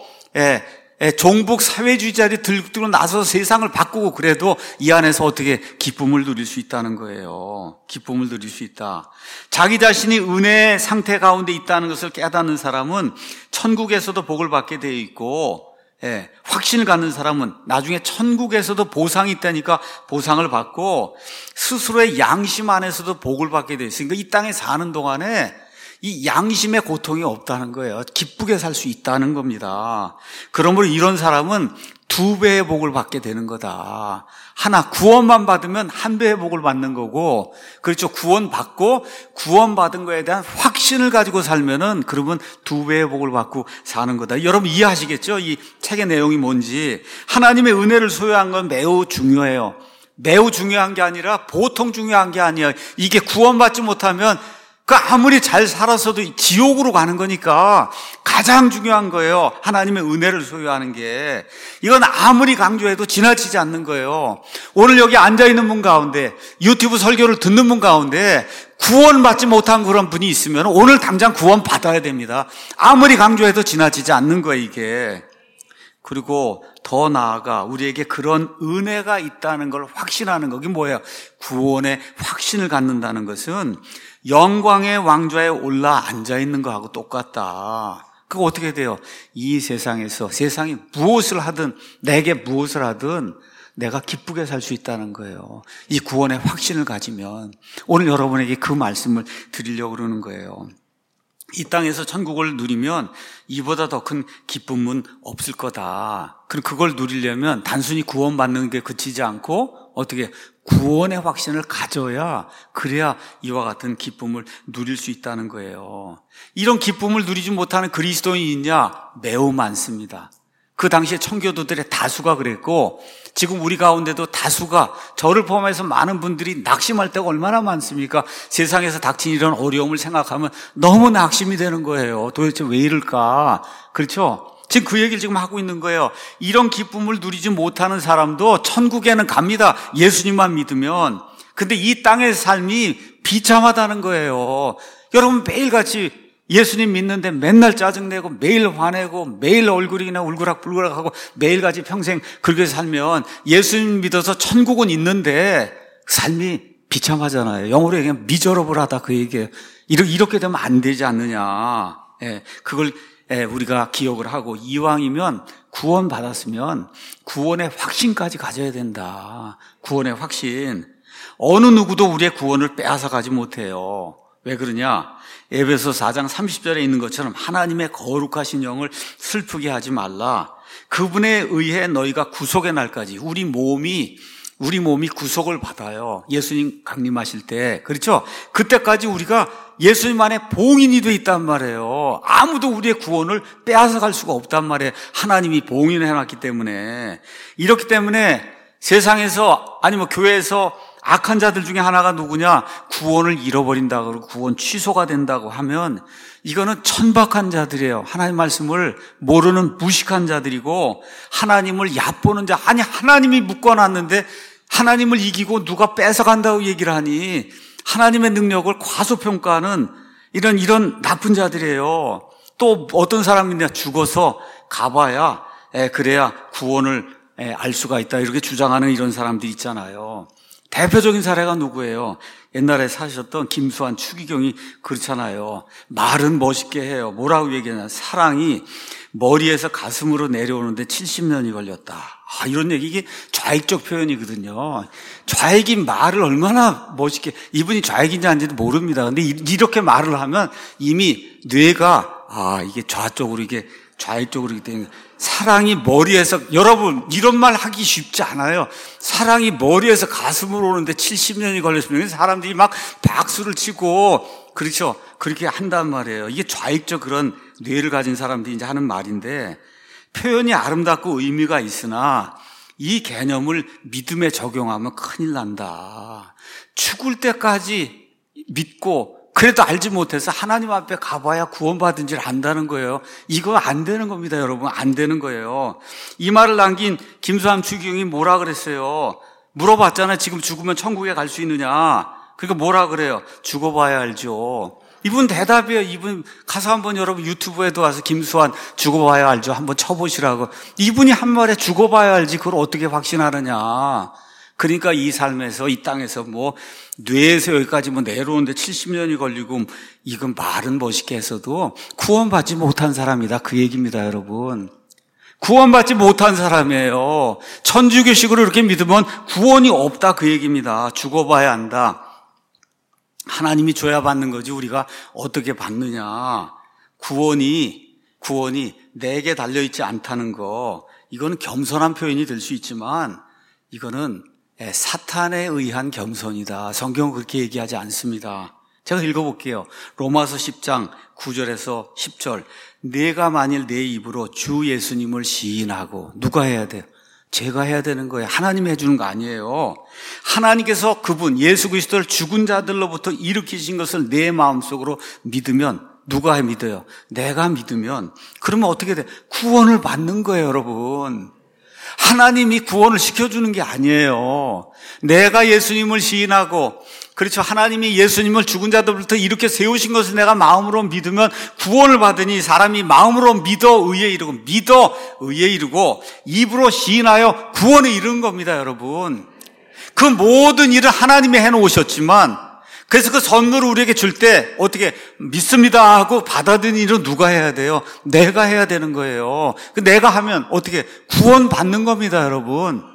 종북 사회주의자들이 들고 나서서 세상을 바꾸고 그래도 이 안에서 어떻게 기쁨을 누릴 수 있다는 거예요. 기쁨을 누릴 수 있다. 자기 자신이 은혜의 상태 가운데 있다는 것을 깨닫는 사람은 천국에서도 복을 받게 되어 있고, 확신을 갖는 사람은 나중에 천국에서도 보상이 있다니까 보상을 받고, 스스로의 양심 안에서도 복을 받게 되어 있으니까 이 땅에 사는 동안에 이 양심의 고통이 없다는 거예요. 기쁘게 살 수 있다는 겁니다. 그러므로 이런 사람은 2배의 복을 받게 되는 거다. 하나, 구원만 받으면 1배의 복을 받는 거고, 그렇죠. 구원받고 구원받은 거에 대한 확신을 가지고 살면은 그러면 2배의 복을 받고 사는 거다. 여러분 이해하시겠죠? 이 책의 내용이 뭔지. 하나님의 은혜를 소유한 건 매우 중요해요. 매우 중요한 게 아니라 보통 중요한 게 아니에요. 이게 구원받지 못하면 그 아무리 잘 살았어도 지옥으로 가는 거니까 가장 중요한 거예요. 하나님의 은혜를 소유하는 게. 이건 아무리 강조해도 지나치지 않는 거예요. 오늘 여기 앉아있는 분 가운데, 유튜브 설교를 듣는 분 가운데 구원받지 못한 그런 분이 있으면 오늘 당장 구원 받아야 됩니다. 아무리 강조해도 지나치지 않는 거예요, 이게. 그리고 더 나아가 우리에게 그런 은혜가 있다는 걸 확신하는 거. 그게 뭐예요? 구원의 확신을 갖는다는 것은 영광의 왕좌에 올라 앉아있는 거하고 똑같다. 그거 어떻게 돼요? 이 세상에서 세상이 무엇을 하든 내게 무엇을 하든 내가 기쁘게 살 수 있다는 거예요. 이 구원의 확신을 가지면. 오늘 여러분에게 그 말씀을 드리려고 그러는 거예요. 이 땅에서 천국을 누리면 이보다 더 큰 기쁨은 없을 거다. 그럼 그걸 누리려면 단순히 구원받는 게 그치지 않고 어떻게 구원의 확신을 가져야, 그래야 이와 같은 기쁨을 누릴 수 있다는 거예요. 이런 기쁨을 누리지 못하는 그리스도인이 있냐? 매우 많습니다. 그 당시에 청교도들의 다수가 그랬고, 지금 우리 가운데도 다수가, 저를 포함해서 많은 분들이 낙심할 때가 얼마나 많습니까? 세상에서 닥친 이런 어려움을 생각하면 너무 낙심이 되는 거예요. 도대체 왜 이럴까? 그렇죠? 지금 그 얘기를 지금 하고 있는 거예요. 이런 기쁨을 누리지 못하는 사람도 천국에는 갑니다. 예수님만 믿으면. 근데 이 땅의 삶이 비참하다는 거예요. 여러분 매일같이 예수님 믿는데 맨날 짜증내고 매일 화내고 매일 얼굴이 그냥 울그락불그락하고 매일같이 평생 그렇게 살면 예수님 믿어서 천국은 있는데 삶이 비참하잖아요. 영어로 얘기하면 미저러블하다 그 얘기예요. 이렇게 되면 안 되지 않느냐. 그걸 우리가 기억을 하고, 이왕이면 구원 받았으면 구원의 확신까지 가져야 된다. 구원의 확신. 어느 누구도 우리의 구원을 빼앗아 가지 못해요. 왜 그러냐? 에베소 4장 30절에 있는 것처럼 하나님의 거룩하신 영을 슬프게 하지 말라. 그분에 의해 너희가 구속의 날까지, 우리 몸이 구속을 받아요. 예수님 강림하실 때. 그렇죠? 그때까지 우리가 예수님 안에 봉인이 돼 있단 말이에요. 아무도 우리의 구원을 빼앗아 갈 수가 없단 말이에요. 하나님이 봉인을 해놨기 때문에. 이렇기 때문에 세상에서 아니면 교회에서 악한 자들 중에 하나가 누구냐? 구원을 잃어버린다고 그러고 구원 취소가 된다고 하면 이거는 천박한 자들이에요. 하나님 말씀을 모르는 무식한 자들이고 하나님을 얕보는 자. 아니 하나님이 묶어놨는데 하나님을 이기고 누가 뺏어간다고 얘기를 하니 하나님의 능력을 과소평가하는 이런 나쁜 자들이에요. 또 어떤 사람이냐? 죽어서 가봐야 그래야 구원을 알 수가 있다 이렇게 주장하는 이런 사람들이 있잖아요. 대표적인 사례가 누구예요? 옛날에 사셨던 김수환 추기경이 그렇잖아요. 말은 멋있게 해요. 뭐라고 얘기하냐? 사랑이 머리에서 가슴으로 내려오는데 70년이 걸렸다. 이런 얘기, 이게 좌익적 표현이거든요. 좌익이 말을 얼마나 멋있게, 이분이 좌익인지 아닌지도 모릅니다. 근데 이렇게 말을 하면 이미 뇌가, 이게 좌쪽으로, 이게 좌익적으로 이기 때문에 사랑이 머리에서, 여러분 이런 말 하기 쉽지 않아요. 사랑이 머리에서 가슴으로 오는데 70년이 걸렸으면 사람들이 막 박수를 치고, 그렇죠? 그렇게 한단 말이에요. 이게 좌익적 그런 뇌를 가진 사람들이 이제 하는 말인데, 표현이 아름답고 의미가 있으나 이 개념을 믿음에 적용하면 큰일 난다. 죽을 때까지 믿고 그래도 알지 못해서 하나님 앞에 가봐야 구원받은 줄 안다는 거예요. 이거 안 되는 겁니다, 여러분. 안 되는 거예요. 이 말을 남긴 김수함 추기경이 뭐라 그랬어요? 물어봤잖아요. 지금 죽으면 천국에 갈 수 있느냐? 그러니까 뭐라 그래요? 죽어봐야 알죠. 이분 대답이에요. 이분 가서 한번 여러분 유튜브에도 와서 김수환 죽어봐야 알죠. 한번 쳐보시라고. 이분이 한 말에 죽어봐야 알지 그걸 어떻게 확신하느냐. 그러니까 이 삶에서, 이 땅에서 뇌에서 여기까지 내려오는데 70년이 걸리고, 이건 말은 멋있게 했어도 구원받지 못한 사람이다. 그 얘기입니다, 여러분. 구원받지 못한 사람이에요. 천주교식으로 이렇게 믿으면 구원이 없다. 그 얘기입니다. 죽어봐야 한다. 하나님이 줘야 받는 거지 우리가 어떻게 받느냐. 구원이 내게 달려있지 않다는 거, 이거는 겸손한 표현이 될 수 있지만 이거는 사탄에 의한 겸손이다. 성경은 그렇게 얘기하지 않습니다. 제가 읽어볼게요. 로마서 10장 9절에서 10절. 내가 만일 내 입으로 주 예수님을 시인하고, 누가 해야 돼요? 제가 해야 되는 거예요. 하나님이 해주는 거 아니에요. 하나님께서 그분 예수 그리스도를 죽은 자들로부터 일으키신 것을 내 마음속으로 믿으면, 누가 믿어요? 내가 믿으면, 그러면 어떻게 돼? 구원을 받는 거예요, 여러분. 하나님이 구원을 시켜주는 게 아니에요. 내가 예수님을 시인하고, 그렇죠, 하나님이 예수님을 죽은 자들부터 이렇게 세우신 것을 내가 마음으로 믿으면 구원을 받으니, 사람이 마음으로 믿어 의에 이르고 입으로 시인하여 구원에 이르는 겁니다, 여러분. 그 모든 일을 하나님이 해놓으셨지만, 그래서 그 선물을 우리에게 줄 때 어떻게 믿습니다 하고 받아들이는 일은 누가 해야 돼요? 내가 해야 되는 거예요. 내가 하면 어떻게 구원받는 겁니다, 여러분.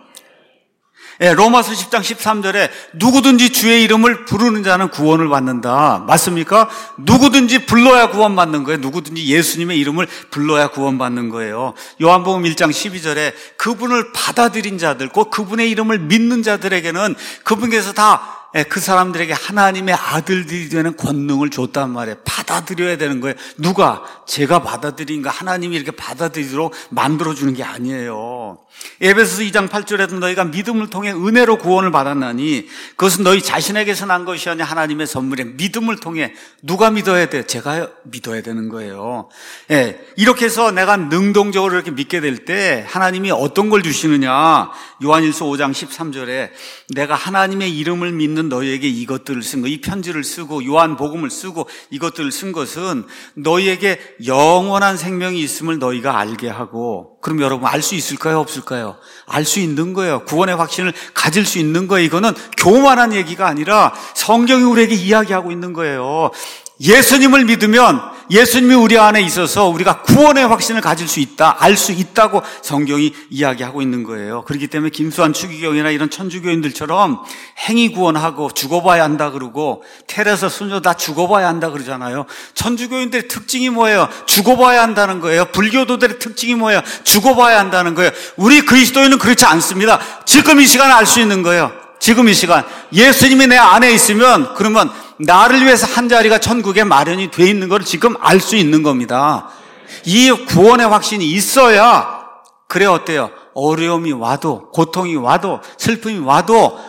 로마서 10장 13절에 누구든지 주의 이름을 부르는 자는 구원을 받는다. 맞습니까? 누구든지 불러야 구원받는 거예요. 누구든지 예수님의 이름을 불러야 구원받는 거예요. 요한복음 1장 12절에 그분을 받아들인 자들, 곧 그분의 이름을 믿는 자들에게는 그분께서 다 그 사람들에게 하나님의 아들들이 되는 권능을 줬단 말이에요. 받아들여야 되는 거예요. 누가? 제가 받아들인 거, 하나님이 이렇게 받아들이도록 만들어주는 게 아니에요. 에베소서 2장 8절에도 너희가 믿음을 통해 은혜로 구원을 받았나니 그것은 너희 자신에게서 난 것이 아니라 하나님의 선물에, 믿음을 통해. 누가 믿어야 돼? 제가 믿어야 되는 거예요. 이렇게 해서 내가 능동적으로 이렇게 믿게 될 때 하나님이 어떤 걸 주시느냐. 요한일서 5장 13절에 내가 하나님의 이름을 믿는 너희에게 이것들을 쓴 거, 이 편지를 쓰고 요한복음을 쓰고 이것들을 쓴 것은 너희에게 영원한 생명이 있음을 너희가 알게 하고. 그럼 여러분 알 수 있을까요? 없을까요? 알 수 있는 거예요. 구원의 확신을 가질 수 있는 거예요. 이거는 교만한 얘기가 아니라 성경이 우리에게 이야기하고 있는 거예요. 예수님을 믿으면 예수님이 우리 안에 있어서 우리가 구원의 확신을 가질 수 있다, 알 수 있다고 성경이 이야기하고 있는 거예요. 그렇기 때문에 김수환 추기경이나 이런 천주교인들처럼 행위 구원하고 죽어봐야 한다 그러고 테레사 순교 다 죽어봐야 한다 그러잖아요. 천주교인들의 특징이 뭐예요? 죽어봐야 한다는 거예요. 불교도들의 특징이 뭐예요? 죽어봐야 한다는 거예요. 우리 그리스도인은 그렇지 않습니다. 지금 이 시간에 알 수 있는 거예요. 지금 이 시간 예수님이 내 안에 있으면, 그러면 나를 위해서 한 자리가 천국에 마련이 돼 있는 걸 지금 알 수 있는 겁니다. 이 구원의 확신이 있어야, 그래 어때요? 어려움이 와도, 고통이 와도, 슬픔이 와도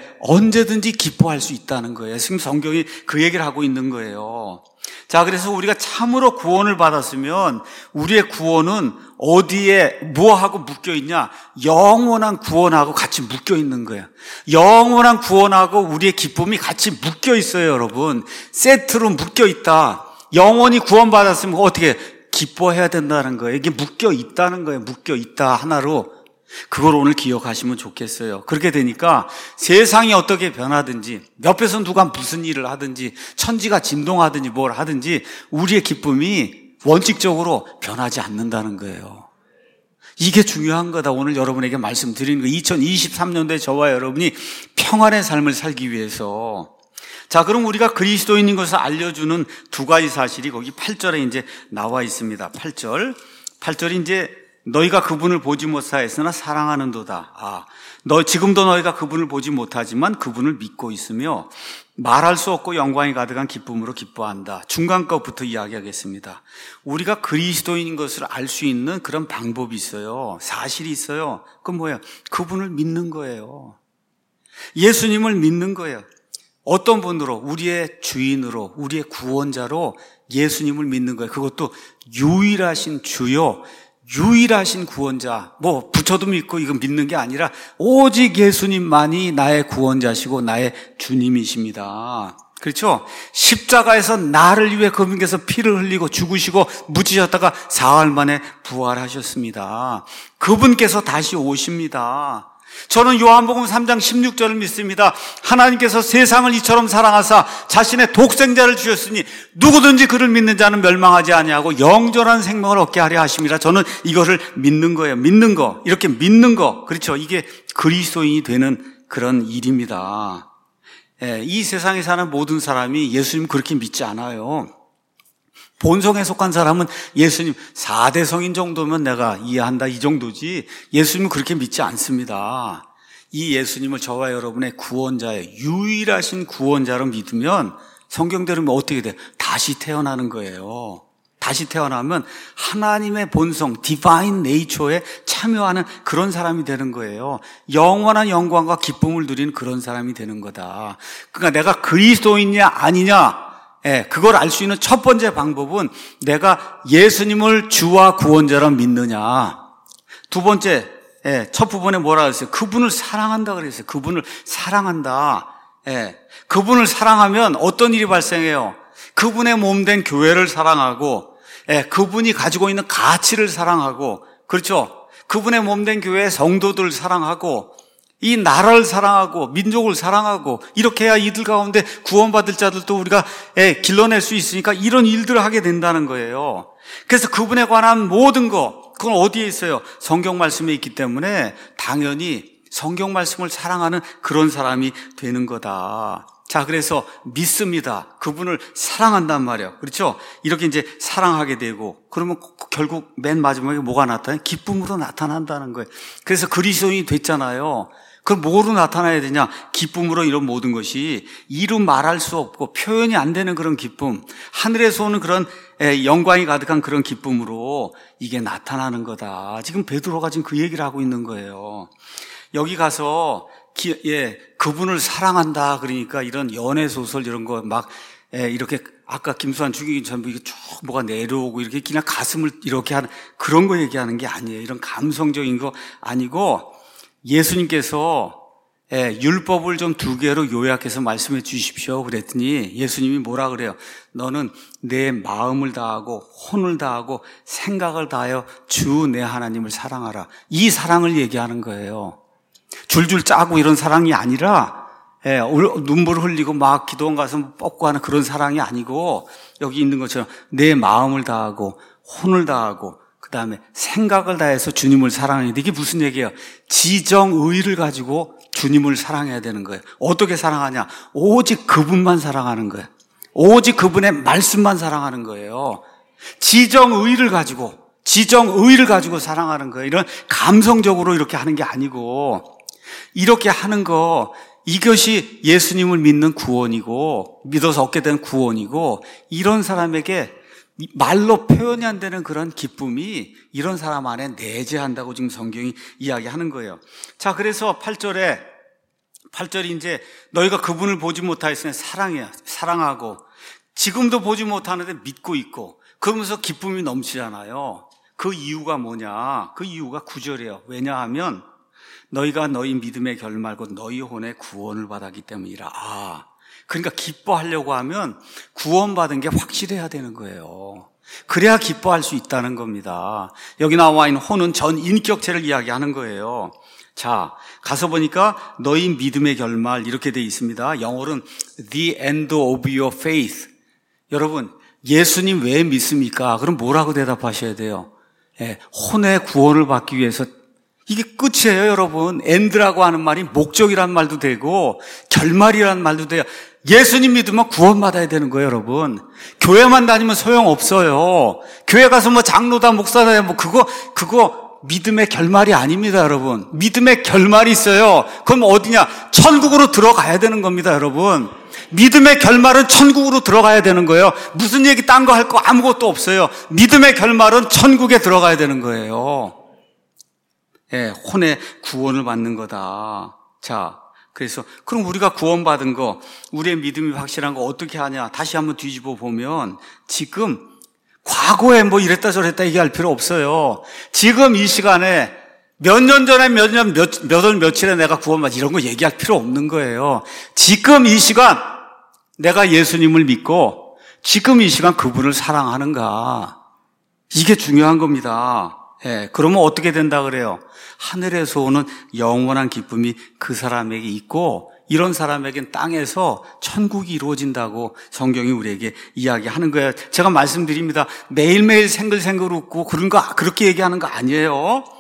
언제든지 기뻐할 수 있다는 거예요. 지금 성경이 그 얘기를 하고 있는 거예요. 자, 그래서 우리가 참으로 구원을 받았으면 우리의 구원은 어디에 뭐하고 묶여 있냐? 영원한 구원하고 같이 묶여 있는 거예요. 영원한 구원하고 우리의 기쁨이 같이 묶여 있어요, 여러분. 세트로 묶여 있다. 영원히 구원받았으면 어떻게 기뻐해야 된다는 거예요. 이게 묶여 있다는 거예요. 묶여 있다 하나로. 그걸 오늘 기억하시면 좋겠어요. 그렇게 되니까 세상이 어떻게 변하든지, 옆에서 누가 무슨 일을 하든지, 천지가 진동하든지 뭘 하든지 우리의 기쁨이 원칙적으로 변하지 않는다는 거예요. 이게 중요한 거다. 오늘 여러분에게 말씀드리는 거. 2023년도에 저와 여러분이 평안의 삶을 살기 위해서. 자, 그럼 우리가 그리스도인인 것을 알려주는 두 가지 사실이 거기 8절에 이제 나와 있습니다. 8절이 이제 너희가 그분을 보지 못하였으나 사랑하는도다. 지금도 너희가 그분을 보지 못하지만 그분을 믿고 있으며 말할 수 없고 영광이 가득한 기쁨으로 기뻐한다. 중간 것부터 이야기하겠습니다. 우리가 그리스도인인 것을 알 수 있는 그런 방법이 있어요. 사실이 있어요. 그건 뭐예요? 그분을 믿는 거예요. 예수님을 믿는 거예요. 어떤 분으로? 우리의 주인으로, 우리의 구원자로 예수님을 믿는 거예요. 그것도 유일하신 주요, 유일하신 구원자, 부처도 믿고 이거 믿는 게 아니라 오직 예수님만이 나의 구원자시고 나의 주님이십니다. 그렇죠? 십자가에서 나를 위해 그분께서 피를 흘리고 죽으시고 묻히셨다가 사흘 만에 부활하셨습니다. 그분께서 다시 오십니다. 저는 요한복음 3장 16절을 믿습니다. 하나님께서 세상을 이처럼 사랑하사 자신의 독생자를 주셨으니 누구든지 그를 믿는 자는 멸망하지 아니하고 영존한 생명을 얻게 하려 하심이라. 저는 이것을 믿는 거예요. 믿는 거, 이렇게 믿는 거, 그렇죠? 이게 그리스도인이 되는 그런 일입니다. 이 세상에 사는 모든 사람이 예수님 그렇게 믿지 않아요. 본성에 속한 사람은 예수님 4대 성인 정도면 내가 이해한다 이 정도지 예수님은 그렇게 믿지 않습니다. 이 예수님을 저와 여러분의 구원자예요. 유일하신 구원자로 믿으면 성경대로 어떻게 돼요? 다시 태어나는 거예요. 다시 태어나면 하나님의 본성, 디바인 네이처에 참여하는 그런 사람이 되는 거예요. 영원한 영광과 기쁨을 누리는 그런 사람이 되는 거다. 그러니까 내가 그리스도인이냐 아니냐, 그걸 알 수 있는 첫 번째 방법은 내가 예수님을 주와 구원자로 믿느냐. 두 번째, 첫 부분에 뭐라 그랬어요? 그분을 사랑한다 그랬어요. 그분을 사랑한다. 그분을 사랑하면 어떤 일이 발생해요? 그분의 몸된 교회를 사랑하고, 그분이 가지고 있는 가치를 사랑하고, 그렇죠? 그분의 몸된 교회의 성도들을 사랑하고, 이 나라를 사랑하고, 민족을 사랑하고, 이렇게 해야 이들 가운데 구원받을 자들도 우리가 길러낼 수 있으니까 이런 일들을 하게 된다는 거예요. 그래서 그분에 관한 모든 거, 그건 어디에 있어요? 성경 말씀에 있기 때문에 당연히 성경 말씀을 사랑하는 그런 사람이 되는 거다. 자, 그래서 믿습니다. 그분을 사랑한단 말이에요. 그렇죠? 이렇게 이제 사랑하게 되고, 그러면 결국 맨 마지막에 뭐가 나타나요? 기쁨으로 나타난다는 거예요. 그래서 그리스도인이 됐잖아요. 그럼 뭐로 나타나야 되냐? 기쁨으로 이런 모든 것이 이루 말할 수 없고 표현이 안 되는 그런 기쁨, 하늘에서 오는 그런 영광이 가득한 그런 기쁨으로 이게 나타나는 거다. 지금 베드로가 지금 그 얘기를 하고 있는 거예요. 여기 가서 그분을 사랑한다 그러니까 이런 연애 소설 이런 거 막 이렇게 아까 김수환 죽이기 전부 이게 쭉 뭐가 내려오고 이렇게 그냥 가슴을 이렇게 하는 그런 거 얘기하는 게 아니에요. 이런 감성적인 거 아니고 예수님께서 율법을 좀 2개로 요약해서 말씀해 주십시오 그랬더니 예수님이 뭐라 그래요? 너는 내 마음을 다하고 혼을 다하고 생각을 다하여 주 내 하나님을 사랑하라. 이 사랑을 얘기하는 거예요. 줄줄 짜고 이런 사랑이 아니라 눈물 흘리고 막 기도원 가서 뻗고 하는 그런 사랑이 아니고 여기 있는 것처럼 내 마음을 다하고 혼을 다하고 그 다음에 생각을 다해서 주님을 사랑해야 돼. 이게 무슨 얘기예요? 지정의를 가지고 주님을 사랑해야 되는 거예요. 어떻게 사랑하냐? 오직 그분만 사랑하는 거예요. 오직 그분의 말씀만 사랑하는 거예요. 지정의를 가지고 사랑하는 거예요. 이런 감성적으로 이렇게 하는 게 아니고 이렇게 하는 거 이것이 예수님을 믿는 구원이고 믿어서 얻게 된 구원이고 이런 사람에게 말로 표현이 안 되는 그런 기쁨이 이런 사람 안에 내재한다고 지금 성경이 이야기하는 거예요. 자, 그래서 8절이 이제 너희가 그분을 보지 못하였으니 사랑하고 지금도 보지 못하는데 믿고 있고 그러면서 기쁨이 넘치잖아요. 그 이유가 뭐냐? 그 이유가 9절이에요. 왜냐하면 너희가 너희 믿음의 결말고 너희 혼의 구원을 받았기 때문이라. 그러니까 기뻐하려고 하면 구원받은 게 확실해야 되는 거예요. 그래야 기뻐할 수 있다는 겁니다. 여기 나와 있는 혼은 전 인격체를 이야기하는 거예요. 자, 가서 보니까 너희 믿음의 결말 이렇게 돼 있습니다. 영어로는 the end of your faith. 여러분, 예수님 왜 믿습니까? 그럼 뭐라고 대답하셔야 돼요? 혼의 구원을 받기 위해서. 이게 끝이에요, 여러분. end라고 하는 말이 목적이란 말도 되고 결말이란 말도 돼요. 예수님 믿으면 구원받아야 되는 거예요, 여러분. 교회만 다니면 소용없어요. 교회 가서 뭐 장로다, 목사다, 뭐 그거 믿음의 결말이 아닙니다, 여러분. 믿음의 결말이 있어요. 그럼 어디냐? 천국으로 들어가야 되는 겁니다, 여러분. 믿음의 결말은 천국으로 들어가야 되는 거예요. 무슨 얘기 딴 거 할 거 아무것도 없어요. 믿음의 결말은 천국에 들어가야 되는 거예요. 혼의 구원을 받는 거다. 자, 그래서 그럼 우리가 구원받은 거, 우리의 믿음이 확실한 거 어떻게 하냐? 다시 한번 뒤집어 보면 지금 과거에 뭐 이랬다 저랬다 얘기할 필요 없어요. 지금 이 시간에 몇 년 전에 몇 월 며칠에 내가 구원받았 이런 거 얘기할 필요 없는 거예요. 지금 이 시간 내가 예수님을 믿고 지금 이 시간 그분을 사랑하는가? 이게 중요한 겁니다. 그러면 어떻게 된다 그래요? 하늘에서 오는 영원한 기쁨이 그 사람에게 있고 이런 사람에겐 땅에서 천국이 이루어진다고 성경이 우리에게 이야기하는 거예요. 제가 말씀드립니다. 매일매일 생글생글 웃고 그런 거 그렇게 얘기하는 거 아니에요.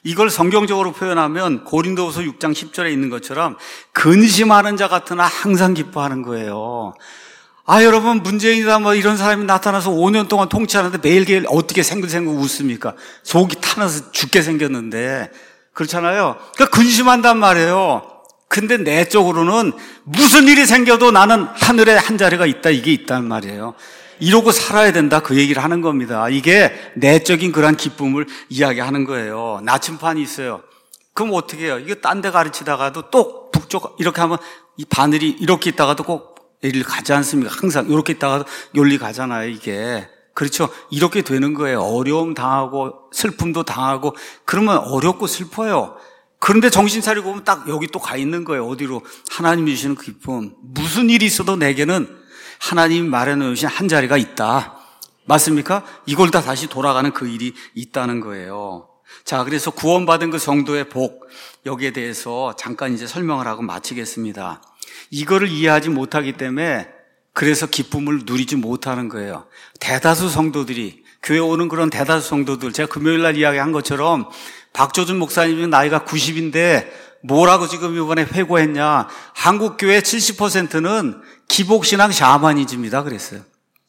이걸 성경적으로 표현하면 고린도후서 6장 10절에 있는 것처럼 근심하는 자 같으나 항상 기뻐하는 거예요. 여러분, 문재인이다 뭐 이런 사람이 나타나서 5년 동안 통치하는데 매일매일 어떻게 생글생글 웃습니까? 속이 타나서 죽게 생겼는데. 그렇잖아요. 그러니까 근심한단 말이에요. 근데 내적으로는 무슨 일이 생겨도 나는 하늘에 한 자리가 있다, 이게 있단 말이에요. 이러고 살아야 된다, 그 얘기를 하는 겁니다. 이게 내적인 그런 기쁨을 이야기하는 거예요. 나침판이 있어요. 그럼 어떻게 해요? 이거 딴 데 가르치다가도 또 북쪽 이렇게 하면 이 바늘이 이렇게 있다가도 꼭 여기를 가지 않습니까? 항상 이렇게 있다가도 여기 가잖아요, 이게. 그렇죠? 이렇게 되는 거예요. 어려움 당하고 슬픔도 당하고 그러면 어렵고 슬퍼요. 그런데 정신 차리고 보면 딱 여기 또 가 있는 거예요. 어디로? 하나님이 주시는 그 기쁨. 무슨 일이 있어도 내게는 하나님이 마련해 주신 한 자리가 있다. 맞습니까? 이걸 다 다시 돌아가는 그 일이 있다는 거예요. 자, 그래서 구원받은 그 성도의 복, 여기에 대해서 잠깐 이제 설명을 하고 마치겠습니다. 이거를 이해하지 못하기 때문에 그래서 기쁨을 누리지 못하는 거예요. 대다수 성도들이, 교회 오는 그런 대다수 성도들, 제가 금요일 날 이야기한 것처럼 박조준 목사님은 나이가 90인데 뭐라고 지금 이번에 회고했냐. 한국교회 70%는 기복신앙 샤머니즘이다 그랬어요.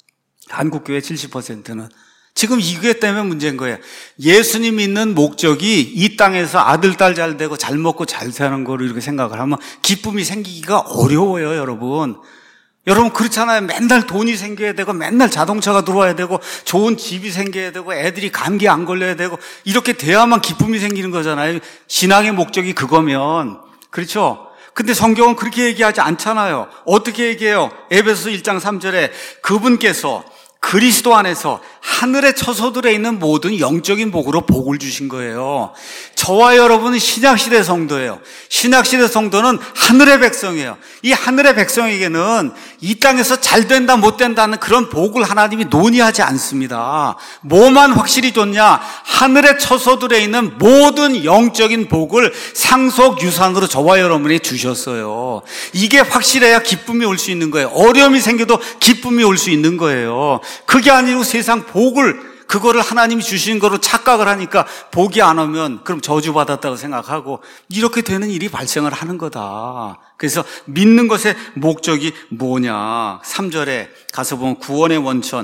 한국교회 70%는. 지금 이게 때문에 문제인 거예요. 예수님 믿는 목적이 이 땅에서 아들, 딸 잘 되고 잘 먹고 잘 사는 거로 이렇게 생각을 하면 기쁨이 생기기가 어려워요, 여러분. 여러분 그렇잖아요. 맨날 돈이 생겨야 되고 맨날 자동차가 들어와야 되고 좋은 집이 생겨야 되고 애들이 감기 안 걸려야 되고 이렇게 돼야만 기쁨이 생기는 거잖아요. 신앙의 목적이 그거면. 그렇죠? 근데 성경은 그렇게 얘기하지 않잖아요. 어떻게 얘기해요? 에베소서 1장 3절에 그분께서 그리스도 안에서 하늘의 처소들에 있는 모든 영적인 복으로 복을 주신 거예요. 저와 여러분은 신약시대 성도예요. 신약시대 성도는 하늘의 백성이에요. 이 하늘의 백성에게는 이 땅에서 잘 된다 못 된다는 그런 복을 하나님이 논의하지 않습니다. 뭐만 확실히 줬냐? 하늘의 처소들에 있는 모든 영적인 복을 상속 유산으로 저와 여러분이 주셨어요. 이게 확실해야 기쁨이 올 수 있는 거예요. 어려움이 생겨도 기쁨이 올 수 있는 거예요. 그게 아니고 세상 그거를 하나님이 주신 거로 착각을 하니까 복이 안 오면 그럼 저주받았다고 생각하고 이렇게 되는 일이 발생을 하는 거다. 그래서 믿는 것의 목적이 뭐냐. 3절에 가서 보면 구원의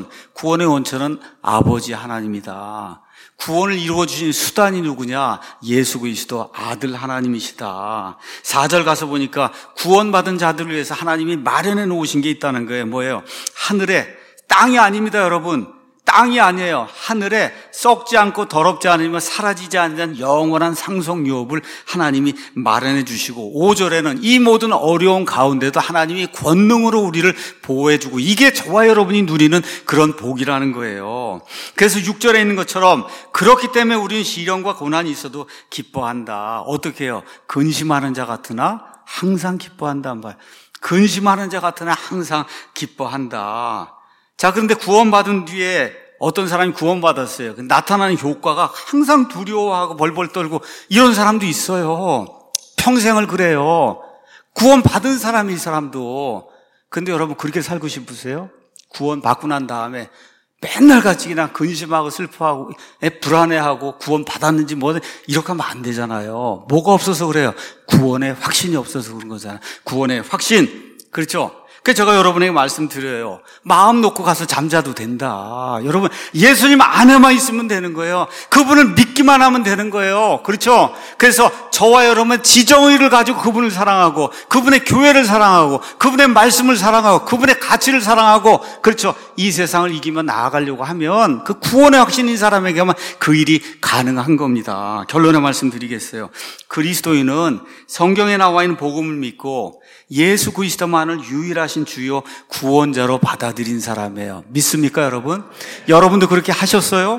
원천은 아버지 하나님이다. 구원을 이루어주신 수단이 누구냐? 예수 그리스도 아들 하나님이시다. 4절 가서 보니까 구원받은 자들을 위해서 하나님이 마련해 놓으신 게 있다는 거예요. 뭐예요? 하늘에, 땅이 아닙니다, 여러분. 땅이 아니에요. 하늘에 썩지 않고 더럽지 않으며 사라지지 않는 영원한 상속 유업을 하나님이 마련해 주시고 5절에는 이 모든 어려운 가운데도 하나님이 권능으로 우리를 보호해 주고 이게 저와 여러분이 누리는 그런 복이라는 거예요. 그래서 6절에 있는 것처럼 그렇기 때문에 우리는 시련과 고난이 있어도 기뻐한다. 어떻게 해요? 근심하는 자 같으나 항상 기뻐한단 말. 근심하는 자 같으나 항상 기뻐한다. 자, 그런데 구원받은 뒤에 어떤 사람이 구원받았어요. 나타나는 효과가 항상 두려워하고 벌벌 떨고 이런 사람도 있어요. 평생을 그래요. 구원받은 사람이 이 사람도. 근데 여러분 그렇게 살고 싶으세요? 구원받고 난 다음에 맨날 같이 그냥 근심하고 슬퍼하고 불안해하고 구원받았는지 뭐 이렇게 하면 안 되잖아요. 뭐가 없어서 그래요? 구원의 확신이 없어서 그런 거잖아요. 구원의 확신. 그렇죠? 그래서 제가 여러분에게 말씀드려요. 마음 놓고 가서 잠자도 된다. 여러분 예수님 안에만 있으면 되는 거예요. 그분을 믿기만 하면 되는 거예요. 그렇죠? 그래서 저와 여러분은 지정의를 가지고 그분을 사랑하고 그분의 교회를 사랑하고 그분의 말씀을 사랑하고 그분의 가치를 사랑하고 그렇죠? 이 세상을 이기며 나아가려고 하면 그 구원의 확신인 사람에게만 그 일이 가능한 겁니다. 결론의 말씀 드리겠어요. 그리스도인은 성경에 나와 있는 복음을 믿고 예수 그리스도만을 유일하신 주요 구원자로 받아들인 사람이에요. 믿습니까, 여러분? 여러분도 그렇게 하셨어요?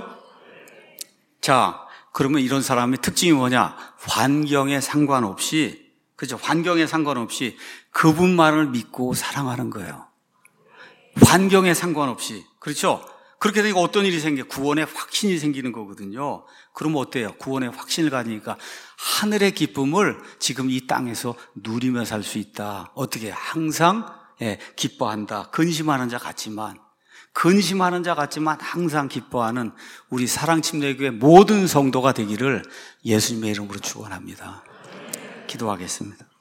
자, 그러면 이런 사람의 특징이 뭐냐? 환경에 상관없이, 그죠? 환경에 상관없이 그분만을 믿고 사랑하는 거예요. 환경에 상관없이. 그렇죠? 그렇게 되니까 어떤 일이 생겨요? 구원의 확신이 생기는 거거든요. 그러면 어때요? 구원의 확신을 가지니까 하늘의 기쁨을 지금 이 땅에서 누리며 살 수 있다. 어떻게? 항상 기뻐한다. 근심하는 자 같지만 근심하는 자 같지만 항상 기뻐하는 우리 사랑침례교회 모든 성도가 되기를 예수님의 이름으로 축원합니다. 기도하겠습니다.